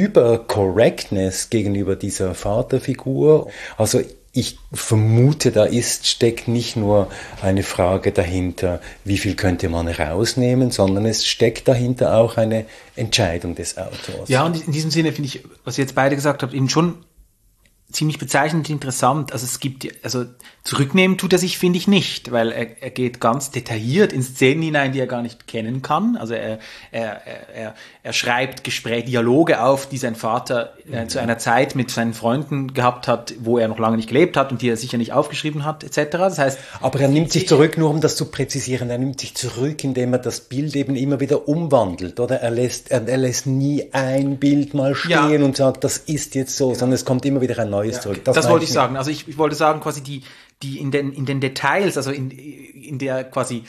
Übercorrectness gegenüber dieser Vaterfigur. Also ich vermute, da ist, steckt nicht nur eine Frage dahinter, wie viel könnte man rausnehmen, sondern es steckt dahinter auch eine Entscheidung des Autors. Ja, und in diesem Sinne finde ich, was ihr jetzt beide gesagt habt, eben schon ziemlich bezeichnend interessant. Also es gibt, also zurücknehmen tut er sich, finde ich, nicht, weil er, er geht ganz detailliert in Szenen hinein, die er gar nicht kennen kann. Also er, er, er, er schreibt Gespräche, Dialoge auf, die sein Vater äh, zu einer Zeit mit seinen Freunden gehabt hat, wo er noch lange nicht gelebt hat und die er sicher nicht aufgeschrieben hat, et cetera. Das heißt, aber er nimmt sich zurück, nur um das zu präzisieren, er nimmt sich zurück, indem er das Bild eben immer wieder umwandelt, oder? Er lässt, er, er lässt nie ein Bild mal stehen ja. und sagt, das ist jetzt so, ja. sondern es kommt immer wieder ein neues ja. zurück. Das, das wollte ich sagen. Also ich, ich wollte sagen, quasi die, die in den, in den Details, also in, in der quasi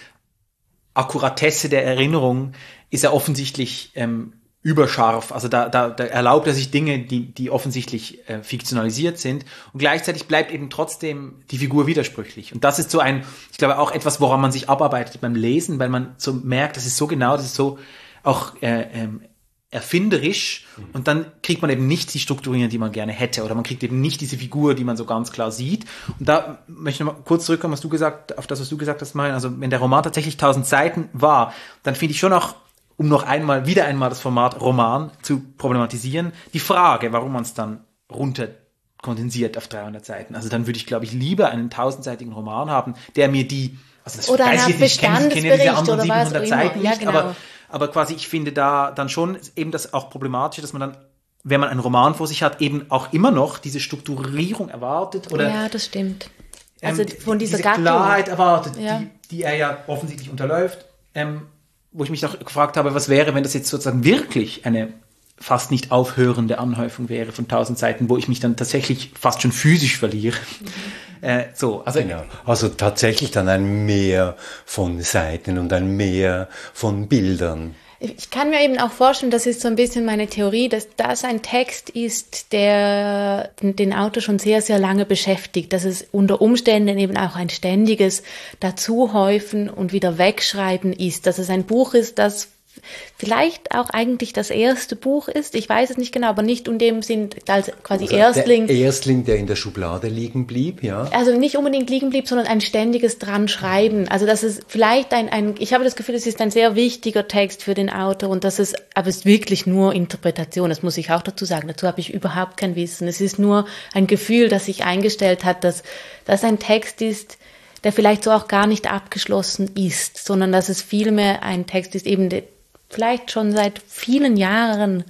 Akkuratesse der Erinnerung ist er offensichtlich ähm, überscharf. Also da, da, da erlaubt er sich Dinge, die, die offensichtlich äh, fiktionalisiert sind. Und gleichzeitig bleibt eben trotzdem die Figur widersprüchlich. Und das ist so ein, ich glaube auch etwas, woran man sich abarbeitet beim Lesen, weil man so merkt, das ist so genau, das ist so auch äh, ähm, erfinderisch und dann kriegt man eben nicht die Strukturierung, die man gerne hätte, oder man kriegt eben nicht diese Figur, die man so ganz klar sieht. Und da möchte ich noch mal kurz zurückkommen, was du gesagt, auf das, was du gesagt hast, Marian. Also wenn der Roman tatsächlich tausend Seiten war, dann finde ich schon auch, um noch einmal, wieder einmal das Format Roman zu problematisieren, die Frage, warum man es dann runter kondensiert auf dreihundert Seiten. Also dann würde ich, glaube ich, lieber einen tausendseitigen Roman haben, der mir die, also das oder weiß ich nicht, ich kenne kenn ja diese anderen siebenhundert Seiten ja, nicht, genau. aber Aber quasi, ich finde da dann schon eben das auch problematisch, dass man dann, wenn man einen Roman vor sich hat, eben auch immer noch diese Strukturierung erwartet. Oder, ja, das stimmt. Also ähm, von dieser diese Gattung. Klarheit erwartet, ja. die, die er ja offensichtlich unterläuft. Ähm, wo ich mich noch gefragt habe, was wäre, wenn das jetzt sozusagen wirklich eine fast nicht aufhörende Anhäufung wäre von tausend Seiten, wo ich mich dann tatsächlich fast schon physisch verliere. Mhm. Äh, so, also, genau. Also tatsächlich dann ein Meer von Seiten und ein Meer von Bildern. Ich kann mir eben auch vorstellen, das ist so ein bisschen meine Theorie, dass das ein Text ist, der den Autor schon sehr, sehr lange beschäftigt, dass es unter Umständen eben auch ein ständiges Dazuhäufen und wieder Wegschreiben ist, dass es ein Buch ist, das vielleicht auch eigentlich das erste Buch ist, ich weiß es nicht genau, aber nicht in dem Sinn als quasi also Erstling. Der Erstling, der in der Schublade liegen blieb, ja. Also nicht unbedingt liegen blieb, sondern ein ständiges dran schreiben. Also das ist vielleicht ein, ein, ich habe das Gefühl, es ist ein sehr wichtiger Text für den Autor und das ist, aber es ist wirklich nur Interpretation, das muss ich auch dazu sagen, dazu habe ich überhaupt kein Wissen. Es ist nur ein Gefühl, das sich eingestellt hat, dass das ein Text ist, der vielleicht so auch gar nicht abgeschlossen ist, sondern dass es vielmehr ein Text ist, eben der vielleicht schon seit vielen Jahren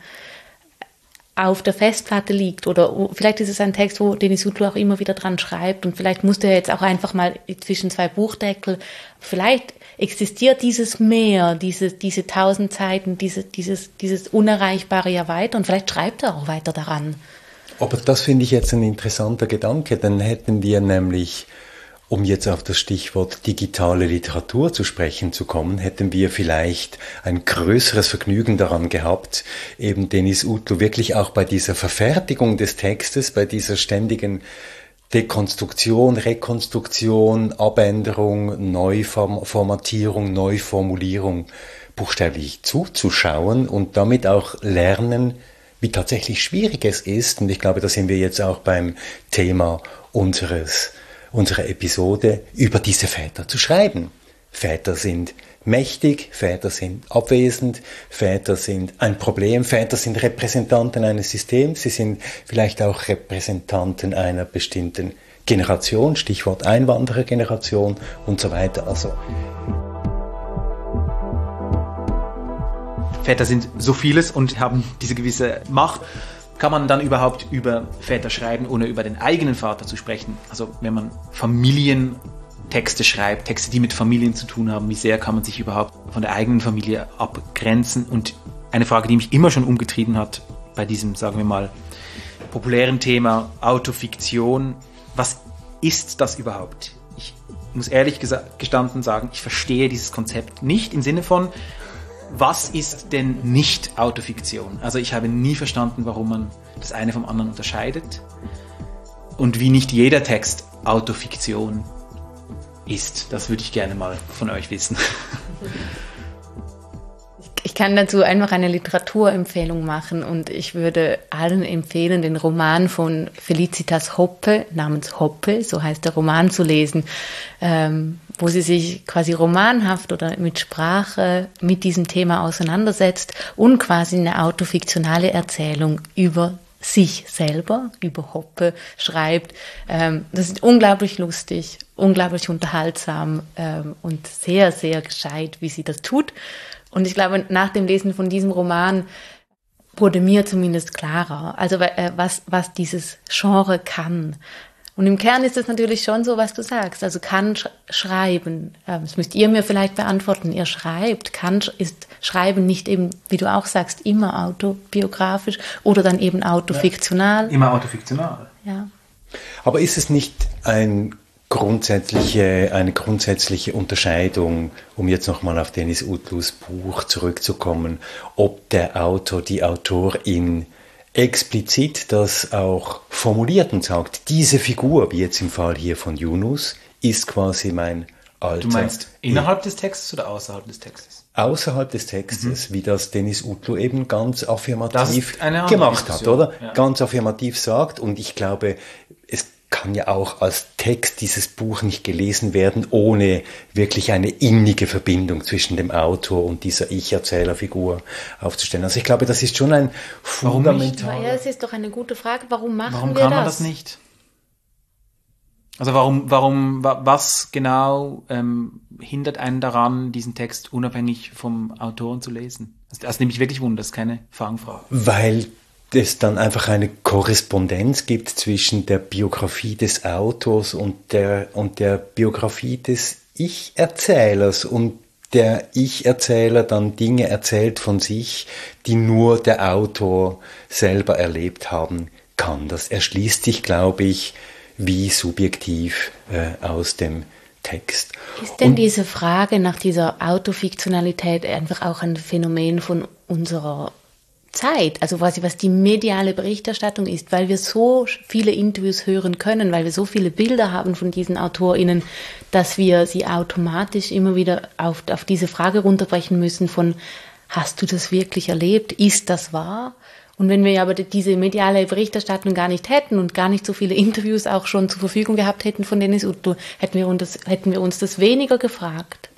auf der Festplatte liegt oder vielleicht ist es ein Text, wo Denis Sutlu auch immer wieder dran schreibt und vielleicht musste er jetzt auch einfach mal zwischen zwei Buchdeckel, vielleicht existiert dieses Meer, diese, diese tausend Seiten, diese, dieses, dieses Unerreichbare ja weiter und vielleicht schreibt er auch weiter daran. Aber das finde ich jetzt ein interessanter Gedanke, dann hätten wir nämlich, um jetzt auf das Stichwort digitale Literatur zu sprechen zu kommen, hätten wir vielleicht ein größeres Vergnügen daran gehabt, eben Denis Sutlu wirklich auch bei dieser Verfertigung des Textes, bei dieser ständigen Dekonstruktion, Rekonstruktion, Abänderung, Neuformatierung, Neuformulierung buchstäblich zuzuschauen und damit auch lernen, wie tatsächlich schwierig es ist. Und ich glaube, da sind wir jetzt auch beim Thema unseres unsere Episode, über diese Väter zu schreiben. Väter sind mächtig, Väter sind abwesend, Väter sind ein Problem, Väter sind Repräsentanten eines Systems, sie sind vielleicht auch Repräsentanten einer bestimmten Generation, Stichwort Einwanderergeneration und so weiter. Also Väter sind so vieles und haben diese gewisse Macht. Kann man dann überhaupt über Väter schreiben, ohne über den eigenen Vater zu sprechen? Also wenn man Familientexte schreibt, Texte, die mit Familien zu tun haben, wie sehr kann man sich überhaupt von der eigenen Familie abgrenzen? Und eine Frage, die mich immer schon umgetrieben hat bei diesem, sagen wir mal, populären Thema Autofiktion. Was ist das überhaupt? Ich muss ehrlich gestanden sagen, ich verstehe dieses Konzept nicht im Sinne von, was ist denn nicht Autofiktion? Also ich habe nie verstanden, warum man das eine vom anderen unterscheidet und wie nicht jeder Text Autofiktion ist. Das würde ich gerne mal von euch wissen. Ich kann dazu einfach eine Literaturempfehlung machen und ich würde allen empfehlen, den Roman von Felicitas Hoppe namens Hoppe, so heißt der Roman, zu lesen, ähm, wo sie sich quasi romanhaft oder mit Sprache mit diesem Thema auseinandersetzt und quasi eine autofiktionale Erzählung über sich selber, über Hoppe schreibt. Ähm, das ist unglaublich lustig, unglaublich unterhaltsam ähm, und sehr, sehr gescheit, wie sie das tut. Und ich glaube, nach dem Lesen von diesem Roman wurde mir zumindest klarer, also äh, was, was dieses Genre kann. Und im Kern ist es natürlich schon so, was du sagst. Also kann sch- schreiben, äh, das müsst ihr mir vielleicht beantworten, ihr schreibt, kann, ist Schreiben nicht eben, wie du auch sagst, immer autobiografisch oder dann eben autofiktional? Ja, immer autofiktional. Ja. Aber ist es nicht ein grundsätzliche, eine grundsätzliche Unterscheidung, um jetzt nochmal auf Dennis Utlus Buch zurückzukommen, ob der Autor, die Autorin explizit das auch formuliert und sagt, diese Figur, wie jetzt im Fall hier von Yunus, ist quasi mein Alter. Du meinst innerhalb des Textes oder außerhalb des Textes? Außerhalb des Textes, mhm. wie das Dennis Utlu eben ganz affirmativ gemacht hat, oder? Ja. Ganz affirmativ sagt, und ich glaube, es kann ja auch als Text dieses Buch nicht gelesen werden, ohne wirklich eine innige Verbindung zwischen dem Autor und dieser Ich-Erzählerfigur aufzustellen. Also ich glaube, das ist schon ein fundamentaler... Ja, es ist doch eine gute Frage. Warum machen warum wir das? Warum kann man das nicht? Also warum, warum, was genau ähm, hindert einen daran, diesen Text unabhängig vom Autoren zu lesen? Das, das nimmt mich wirklich wunder, das ist keine Fangfrage. Weil es dann einfach eine Korrespondenz gibt zwischen der Biografie des Autors und der, und der Biografie des Ich-Erzählers und der Ich-Erzähler dann Dinge erzählt von sich, die nur der Autor selber erlebt haben kann. Das erschließt sich, glaube ich, wie subjektiv äh, aus dem Text. Ist denn und, diese Frage nach dieser Autofiktionalität einfach auch ein Phänomen von unserer Zeit, also quasi was die mediale Berichterstattung ist, weil wir so viele Interviews hören können, weil wir so viele Bilder haben von diesen AutorInnen, dass wir sie automatisch immer wieder auf, auf diese Frage runterbrechen müssen von, hast du das wirklich erlebt? Ist das wahr? Und wenn wir aber diese mediale Berichterstattung gar nicht hätten und gar nicht so viele Interviews auch schon zur Verfügung gehabt hätten von Dennis Utlu, hätten wir uns das, hätten wir uns das weniger gefragt.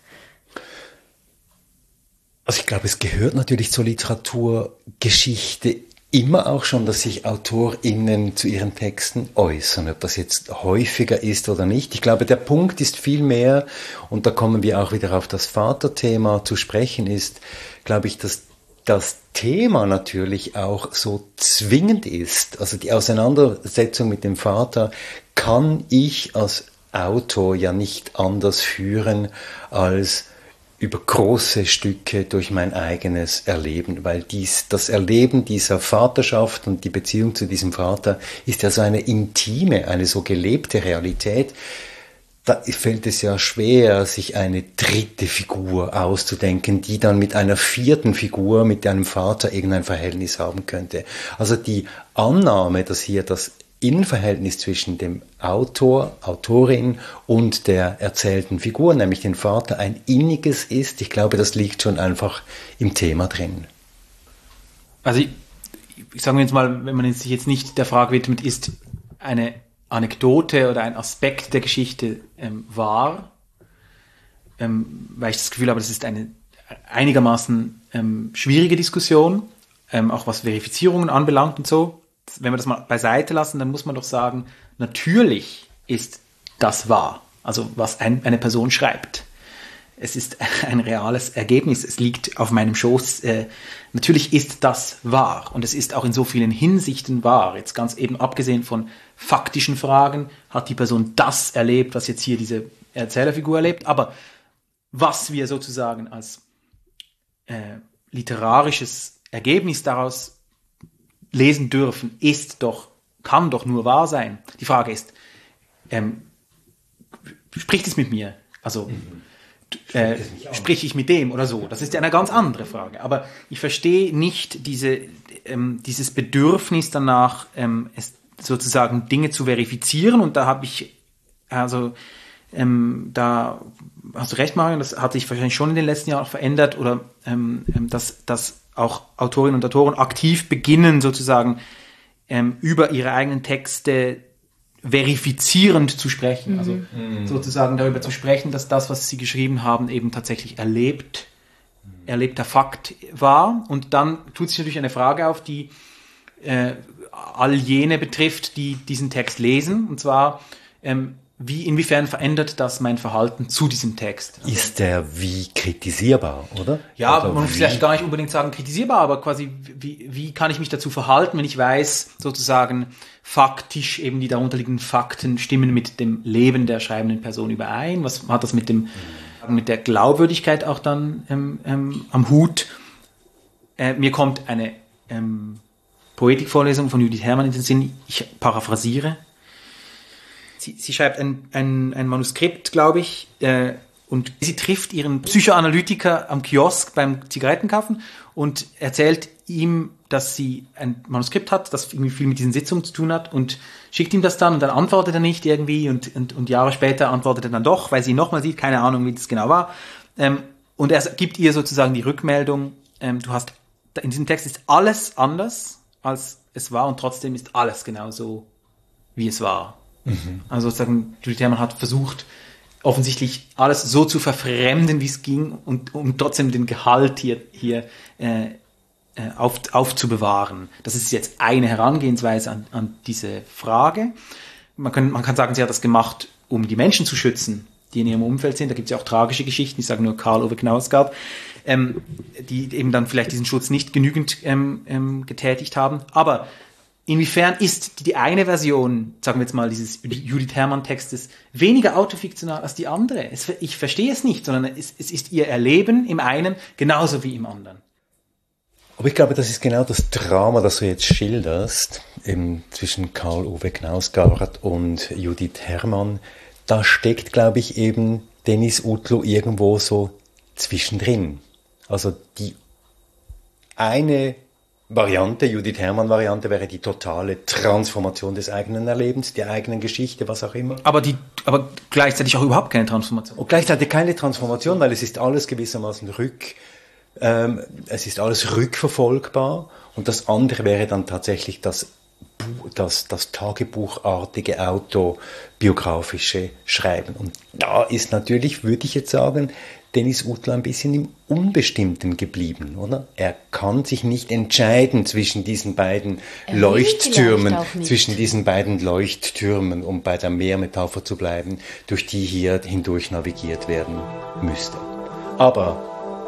Also ich glaube, es gehört natürlich zur Literaturgeschichte immer auch schon, dass sich AutorInnen zu ihren Texten äußern, ob das jetzt häufiger ist oder nicht. Ich glaube, der Punkt ist vielmehr, und da kommen wir auch wieder auf das Vaterthema zu sprechen, ist, glaube ich, dass das Thema natürlich auch so zwingend ist. Also die Auseinandersetzung mit dem Vater kann ich als Autor ja nicht anders führen als über große Stücke durch mein eigenes Erleben, weil dies, das Erleben dieser Vaterschaft und die Beziehung zu diesem Vater ist ja so eine intime, eine so gelebte Realität. Da fällt es ja schwer, sich eine dritte Figur auszudenken, die dann mit einer vierten Figur, mit einem Vater irgendein Verhältnis haben könnte. Also die Annahme, dass hier das Innenverhältnis zwischen dem Autor, Autorin und der erzählten Figur, nämlich den Vater, ein inniges ist, ich glaube, das liegt schon einfach im Thema drin. Also ich, ich sage jetzt mal, wenn man sich jetzt nicht der Frage widmet, ist eine Anekdote oder ein Aspekt der Geschichte ähm, wahr, ähm, weil ich das Gefühl habe, das ist eine einigermaßen ähm, schwierige Diskussion, ähm, auch was Verifizierungen anbelangt und so. Wenn wir das mal beiseite lassen, dann muss man doch sagen, natürlich ist das wahr, also was ein, eine Person schreibt. Es ist ein reales Ergebnis, es liegt auf meinem Schoß. Äh, natürlich ist das wahr und es ist auch in so vielen Hinsichten wahr. Jetzt ganz eben abgesehen von faktischen Fragen, hat die Person das erlebt, was jetzt hier diese Erzählerfigur erlebt. Aber was wir sozusagen als äh, literarisches Ergebnis daraus lesen dürfen, ist doch kann doch nur wahr sein. Die Frage ist, ähm, spricht es mit mir? Also, mhm. äh, sprich ich mit dem oder so? Das ist ja eine ganz andere Frage. Aber ich verstehe nicht diese, ähm, dieses Bedürfnis danach, ähm, es sozusagen Dinge zu verifizieren. Und da habe ich, also, ähm, da hast du recht, Marion, das hat sich wahrscheinlich schon in den letzten Jahren verändert, oder ähm, dass, dass auch Autorinnen und Autoren aktiv beginnen, sozusagen ähm, über ihre eigenen Texte verifizierend zu sprechen. Mhm. Also mhm. sozusagen darüber zu sprechen, dass das, was sie geschrieben haben, eben tatsächlich erlebt, mhm. erlebter Fakt war. Und dann tut sich natürlich eine Frage auf, die äh, all jene betrifft, die diesen Text lesen. Und zwar, ähm, wie, inwiefern verändert das mein Verhalten zu diesem Text? Also, ist der wie kritisierbar, oder? Ja, also man muss vielleicht gar nicht unbedingt sagen kritisierbar, aber quasi, wie, wie kann ich mich dazu verhalten, wenn ich weiß, sozusagen faktisch eben die darunterliegenden Fakten stimmen mit dem Leben der schreibenden Person überein? Was hat das mit dem, mhm. mit der Glaubwürdigkeit auch dann ähm, ähm, am Hut? Äh, mir kommt eine ähm, Poetikvorlesung von Judith Herrmann in den Sinn, ich paraphrasiere. Sie, sie schreibt ein, ein, ein Manuskript, glaube ich, äh, und sie trifft ihren Psychoanalytiker am Kiosk beim Zigarettenkaufen und erzählt ihm, dass sie ein Manuskript hat, das irgendwie viel mit diesen Sitzungen zu tun hat, und schickt ihm das dann, und dann antwortet er nicht irgendwie, und, und, und Jahre später antwortet er dann doch, weil sie ihn nochmal sieht, keine Ahnung, wie das genau war. Ähm, und er gibt ihr sozusagen die Rückmeldung, ähm, du hast, in diesem Text ist alles anders, als es war, und trotzdem ist alles genau so, wie es war. Mhm. Also sozusagen, Judith Herrmann hat versucht, offensichtlich alles so zu verfremden, wie es ging, und um trotzdem den Gehalt hier, hier äh, auf, aufzubewahren. Das ist jetzt eine Herangehensweise an, an diese Frage. Man kann, man kann sagen, sie hat das gemacht, um die Menschen zu schützen, die in ihrem Umfeld sind. Da gibt es ja auch tragische Geschichten, ich sage nur Karl Ove Knausgard, ähm, die eben dann vielleicht diesen Schutz nicht genügend ähm, ähm, getätigt haben. Aber inwiefern ist die eine Version, sagen wir jetzt mal, dieses Judith Herrmann-Textes weniger autofiktional als die andere? Es, ich verstehe es nicht, sondern es, es ist ihr Erleben im einen genauso wie im anderen. Aber ich glaube, das ist genau das Drama, das du jetzt schilderst, eben zwischen Karl Ove Knausgard und Judith Herrmann. Da steckt, glaube ich, eben Dennis Utlu irgendwo so zwischendrin. Also die eine Variante, Judith Herrmann-Variante, wäre die totale Transformation des eigenen Erlebens, der eigenen Geschichte, was auch immer. Aber die, aber gleichzeitig auch überhaupt keine Transformation. Und gleichzeitig keine Transformation, weil es ist alles gewissermaßen rück, ähm, es ist alles rückverfolgbar. Und das andere wäre dann tatsächlich das, das, das tagebuchartige, autobiografische Schreiben. Und da ist natürlich, würde ich jetzt sagen, Dennis Utlu ein bisschen im Unbestimmten geblieben, oder? Er kann sich nicht entscheiden zwischen diesen beiden er Leuchttürmen, zwischen diesen beiden Leuchttürmen, um bei der Meermetapher zu bleiben, durch die hier hindurch navigiert werden müsste. Aber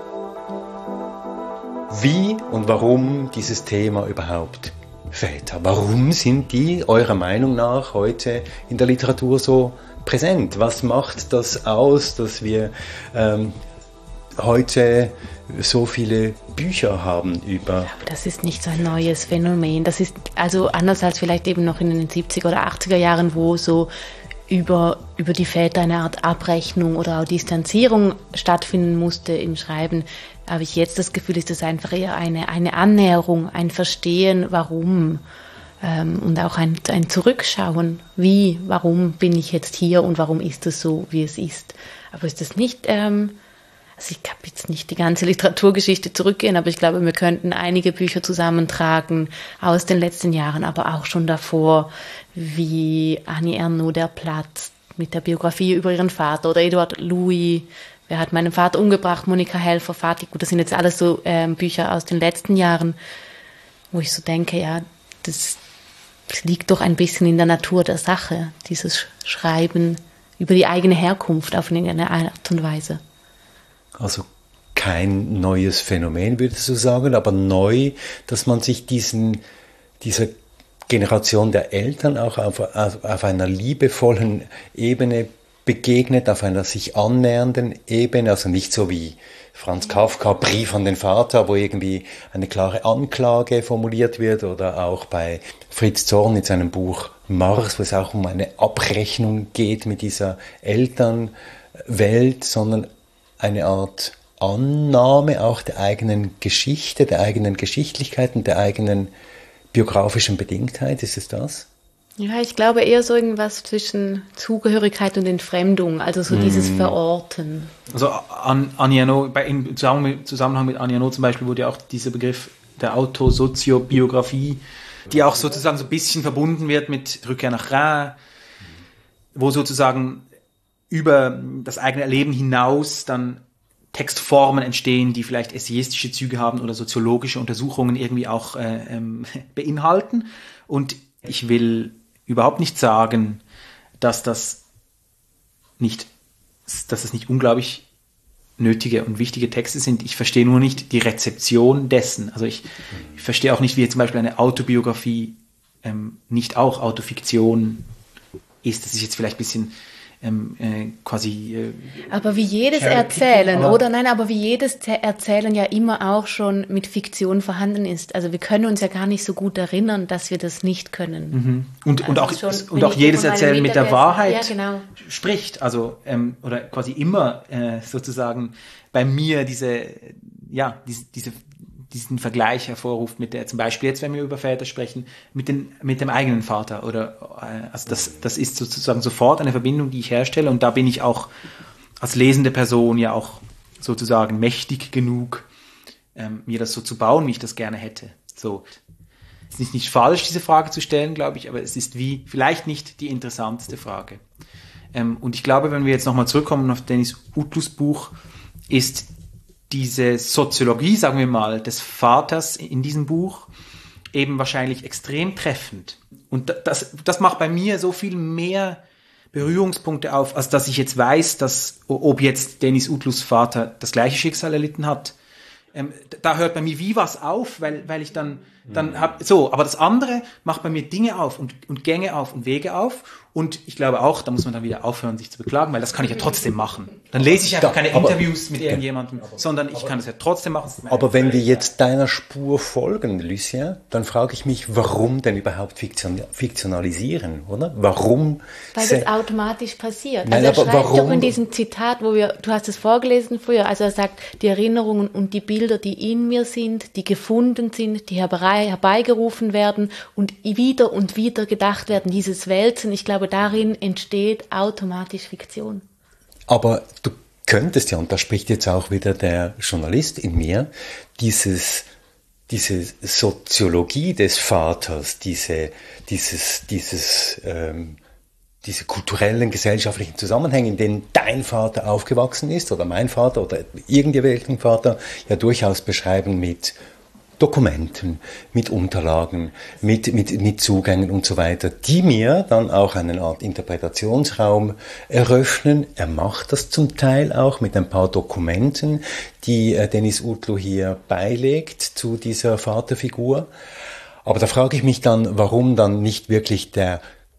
wie und warum dieses Thema überhaupt Väter? Warum sind die eurer Meinung nach heute in der Literatur so präsent? Was macht das aus, dass wir ähm, heute so viele Bücher haben über... Aber das ist nicht so ein neues Phänomen. Das ist also anders als vielleicht eben noch in den siebziger oder achtziger Jahren, wo so über, über die Väter eine Art Abrechnung oder auch Distanzierung stattfinden musste im Schreiben. Habe ich jetzt das Gefühl, ist das einfach eher eine, eine Annäherung, ein Verstehen, warum. Und auch ein, ein Zurückschauen, wie, warum bin ich jetzt hier und warum ist es so, wie es ist. Aber ist das nicht, ähm, also ich kann jetzt nicht die ganze Literaturgeschichte zurückgehen, aber ich glaube, wir könnten einige Bücher zusammentragen aus den letzten Jahren, aber auch schon davor, wie Annie Ernaux, Der Platz, mit der Biografie über ihren Vater, oder Edouard Louis, Wer hat meinen Vater umgebracht, Monika Helfer, Fatih, gut, das sind jetzt alles so ähm, Bücher aus den letzten Jahren, wo ich so denke, ja, das Es liegt doch ein bisschen in der Natur der Sache, dieses Schreiben über die eigene Herkunft auf eine Art und Weise. Also kein neues Phänomen, würdest du sagen, aber neu, dass man sich diesen, dieser Generation der Eltern auch auf, auf, auf einer liebevollen Ebene begegnet auf einer sich annähernden Ebene, also nicht so wie Franz Kafka, Brief an den Vater, wo irgendwie eine klare Anklage formuliert wird, oder auch bei Fritz Zorn in seinem Buch Mars, wo es auch um eine Abrechnung geht mit dieser Elternwelt, sondern eine Art Annahme auch der eigenen Geschichte, der eigenen Geschichtlichkeit und der eigenen biografischen Bedingtheit. Ist es das? Ja, ich glaube eher so irgendwas zwischen Zugehörigkeit und Entfremdung, also so mm. dieses Verorten. Also an Aniano, bei, im Zusammenhang mit Aniano zum Beispiel wurde ja auch dieser Begriff der Autosoziobiografie, die auch sozusagen so ein bisschen verbunden wird mit Rückkehr nach Rhin, wo sozusagen über das eigene Erleben hinaus dann Textformen entstehen, die vielleicht essayistische Züge haben oder soziologische Untersuchungen irgendwie auch äh, ähm, beinhalten. Und ich will überhaupt nicht sagen, dass das nicht, dass das nicht unglaublich nötige und wichtige Texte sind. Ich verstehe nur nicht die Rezeption dessen. Also ich, ich verstehe auch nicht, wie zum Beispiel eine Autobiografie ähm, nicht auch Autofiktion ist. Das ist jetzt vielleicht ein bisschen ähm, äh, quasi... Äh, aber wie jedes Erzählen, aber, oder? Nein, aber wie jedes Erzählen ja immer auch schon mit Fiktion vorhanden ist. Also wir können uns ja gar nicht so gut erinnern, dass wir das nicht können. Mhm. Und, und also auch, schon, und auch jedes Erzählen mit der Wahrheit ja, genau. spricht. Also, ähm, oder quasi immer äh, sozusagen bei mir diese, ja, diese, diese diesen Vergleich hervorruft mit der, zum Beispiel jetzt, wenn wir über Väter sprechen, mit den, mit dem eigenen Vater, oder, äh, also das, das ist sozusagen sofort eine Verbindung, die ich herstelle, und da bin ich auch als lesende Person ja auch sozusagen mächtig genug, ähm, mir das so zu bauen, wie ich das gerne hätte. So. Es ist nicht falsch, diese Frage zu stellen, glaube ich, aber es ist wie, vielleicht nicht die interessanteste Frage. Ähm, und ich glaube, wenn wir jetzt nochmal zurückkommen auf Dennis Utlus Buch, ist diese Soziologie, sagen wir mal, des Vaters in diesem Buch eben wahrscheinlich extrem treffend. Und das, das macht bei mir so viel mehr Berührungspunkte auf, als dass ich jetzt weiß, dass, ob jetzt Dennis Utlus Vater das gleiche Schicksal erlitten hat. Ähm, da hört bei mir wie was auf, weil, weil ich dann, dann hab, so, aber das andere macht bei mir Dinge auf und, und Gänge auf und Wege auf. Und ich glaube auch, da muss man dann wieder aufhören, sich zu beklagen, weil das kann ich ja trotzdem machen. Dann lese ich einfach da, keine aber, Interviews mit irgendjemandem, aber, sondern ich aber, kann es ja trotzdem machen. Aber wenn wir jetzt deiner Spur folgen, Lucien, dann frage ich mich, warum denn überhaupt fiktion, fiktionalisieren, oder? Warum? Weil das automatisch passiert. Nein, also er aber schreibt warum? doch in diesem Zitat, wo wir, du hast es vorgelesen früher, also er sagt, die Erinnerungen und die Bilder, die in mir sind, die gefunden sind, die herbei, herbeigerufen werden und wieder und wieder gedacht werden, dieses Wälzen, ich glaube, darin entsteht automatisch Fiktion. Aber du könntest ja, und da spricht jetzt auch wieder der Journalist in mir, dieses, diese Soziologie des Vaters, diese, dieses, dieses, ähm, diese kulturellen, gesellschaftlichen Zusammenhänge, in denen dein Vater aufgewachsen ist, oder mein Vater, oder irgendwelchen Vater, ja durchaus beschreiben mit Dokumenten, mit Unterlagen, mit, mit, mit Zugängen und so weiter, die mir dann auch eine Art Interpretationsraum eröffnen. Er macht das zum Teil auch mit ein paar Dokumenten, die äh, Dennis Utlu hier beilegt zu dieser Vaterfigur. Aber da frage ich mich dann, warum dann nicht wirklich der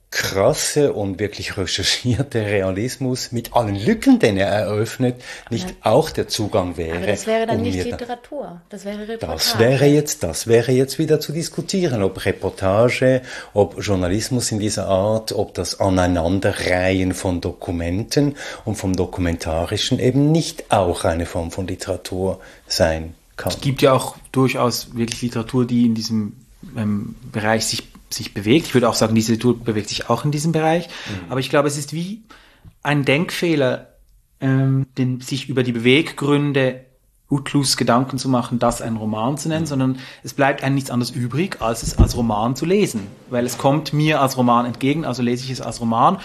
krasse und wirklich recherchierte Realismus mit allen Lücken, den er eröffnet, nicht ja. auch der Zugang wäre. Aber das wäre dann um nicht Literatur, das wäre Reportage. Das wäre jetzt, das wäre jetzt wieder zu diskutieren, ob Reportage, ob Journalismus in dieser Art, ob das Aneinanderreihen von Dokumenten und vom Dokumentarischen eben nicht auch eine Form von Literatur sein kann. Es gibt ja auch durchaus wirklich Literatur, die in diesem ähm, Bereich sich sich bewegt. Ich würde auch sagen, diese Literatur bewegt sich auch in diesem Bereich. Mhm. Aber ich glaube, es ist wie ein Denkfehler, ähm, den, sich über die Beweggründe Utlus Gedanken zu machen, das einen Roman zu nennen, mhm. sondern es bleibt einem nichts anderes übrig, als es als Roman zu lesen. Weil es kommt mir als Roman entgegen, also lese ich es als Roman.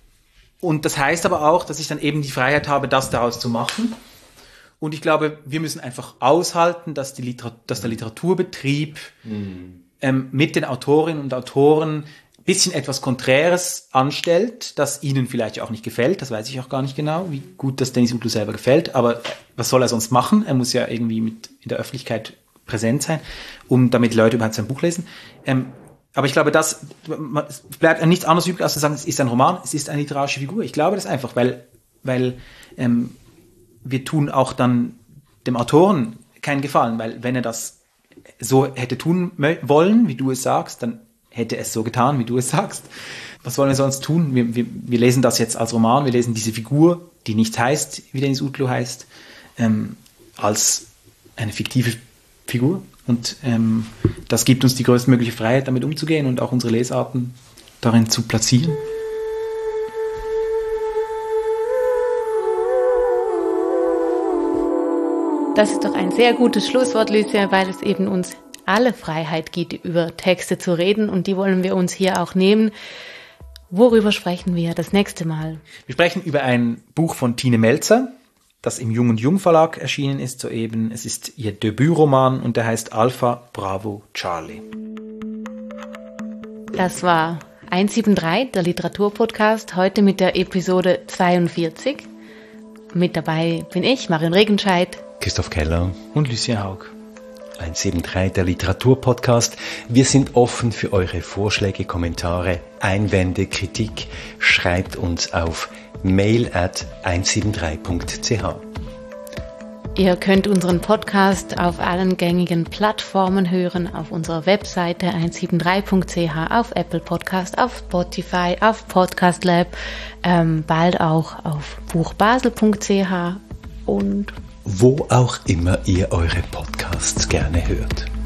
Und das heißt aber auch, dass ich dann eben die Freiheit habe, das daraus zu machen. Und ich glaube, wir müssen einfach aushalten, dass, die Literat- dass der Literaturbetrieb mhm. ähm, mit den Autorinnen und Autoren ein bisschen etwas Konträres anstellt, das ihnen vielleicht auch nicht gefällt. Das weiß ich auch gar nicht genau, wie gut das Dennis Utlu selber gefällt. Aber was soll er sonst machen? Er muss ja irgendwie mit in der Öffentlichkeit präsent sein, um damit Leute überhaupt sein Buch lesen. Ähm, aber ich glaube, das es bleibt nichts anderes übrig, als zu sagen, es ist ein Roman, es ist eine literarische Figur. Ich glaube das einfach, weil, weil ähm, wir tun auch dann dem Autoren keinen Gefallen, weil wenn er das so hätte tun wollen, wie du es sagst, dann hätte es so getan, wie du es sagst. Was wollen wir sonst tun? Wir, wir, wir lesen das jetzt als Roman, wir lesen diese Figur, die nichts heißt, wie Deniz Utlu heißt, ähm, als eine fiktive Figur. Und ähm, das gibt uns die größtmögliche Freiheit, damit umzugehen und auch unsere Lesarten darin zu platzieren. Das ist doch ein sehr gutes Schlusswort, Lucia, weil es eben uns alle Freiheit gibt, über Texte zu reden, und die wollen wir uns hier auch nehmen. Worüber sprechen wir das nächste Mal? Wir sprechen über ein Buch von Tine Melzer, das im Jung und Jung Verlag erschienen ist soeben. Es ist ihr Debütroman und der heißt Alpha Bravo Charlie. Das war eins sieben drei, der Literaturpodcast, heute mit der Episode zweiundvierzig. Mit dabei bin ich, Marion Regenscheid, Christoph Keller und Lucia Haug. eins sieben drei, der Literaturpodcast. Wir sind offen für eure Vorschläge, Kommentare, Einwände, Kritik. Schreibt uns auf mail at eins sieben drei punkt c h. Ihr könnt unseren Podcast auf allen gängigen Plattformen hören, auf unserer Webseite eins sieben drei punkt c h, auf Apple Podcast, auf Spotify, auf Podcast Lab, ähm, bald auch auf buchbasel punkt c h und wo auch immer ihr eure Podcasts gerne hört.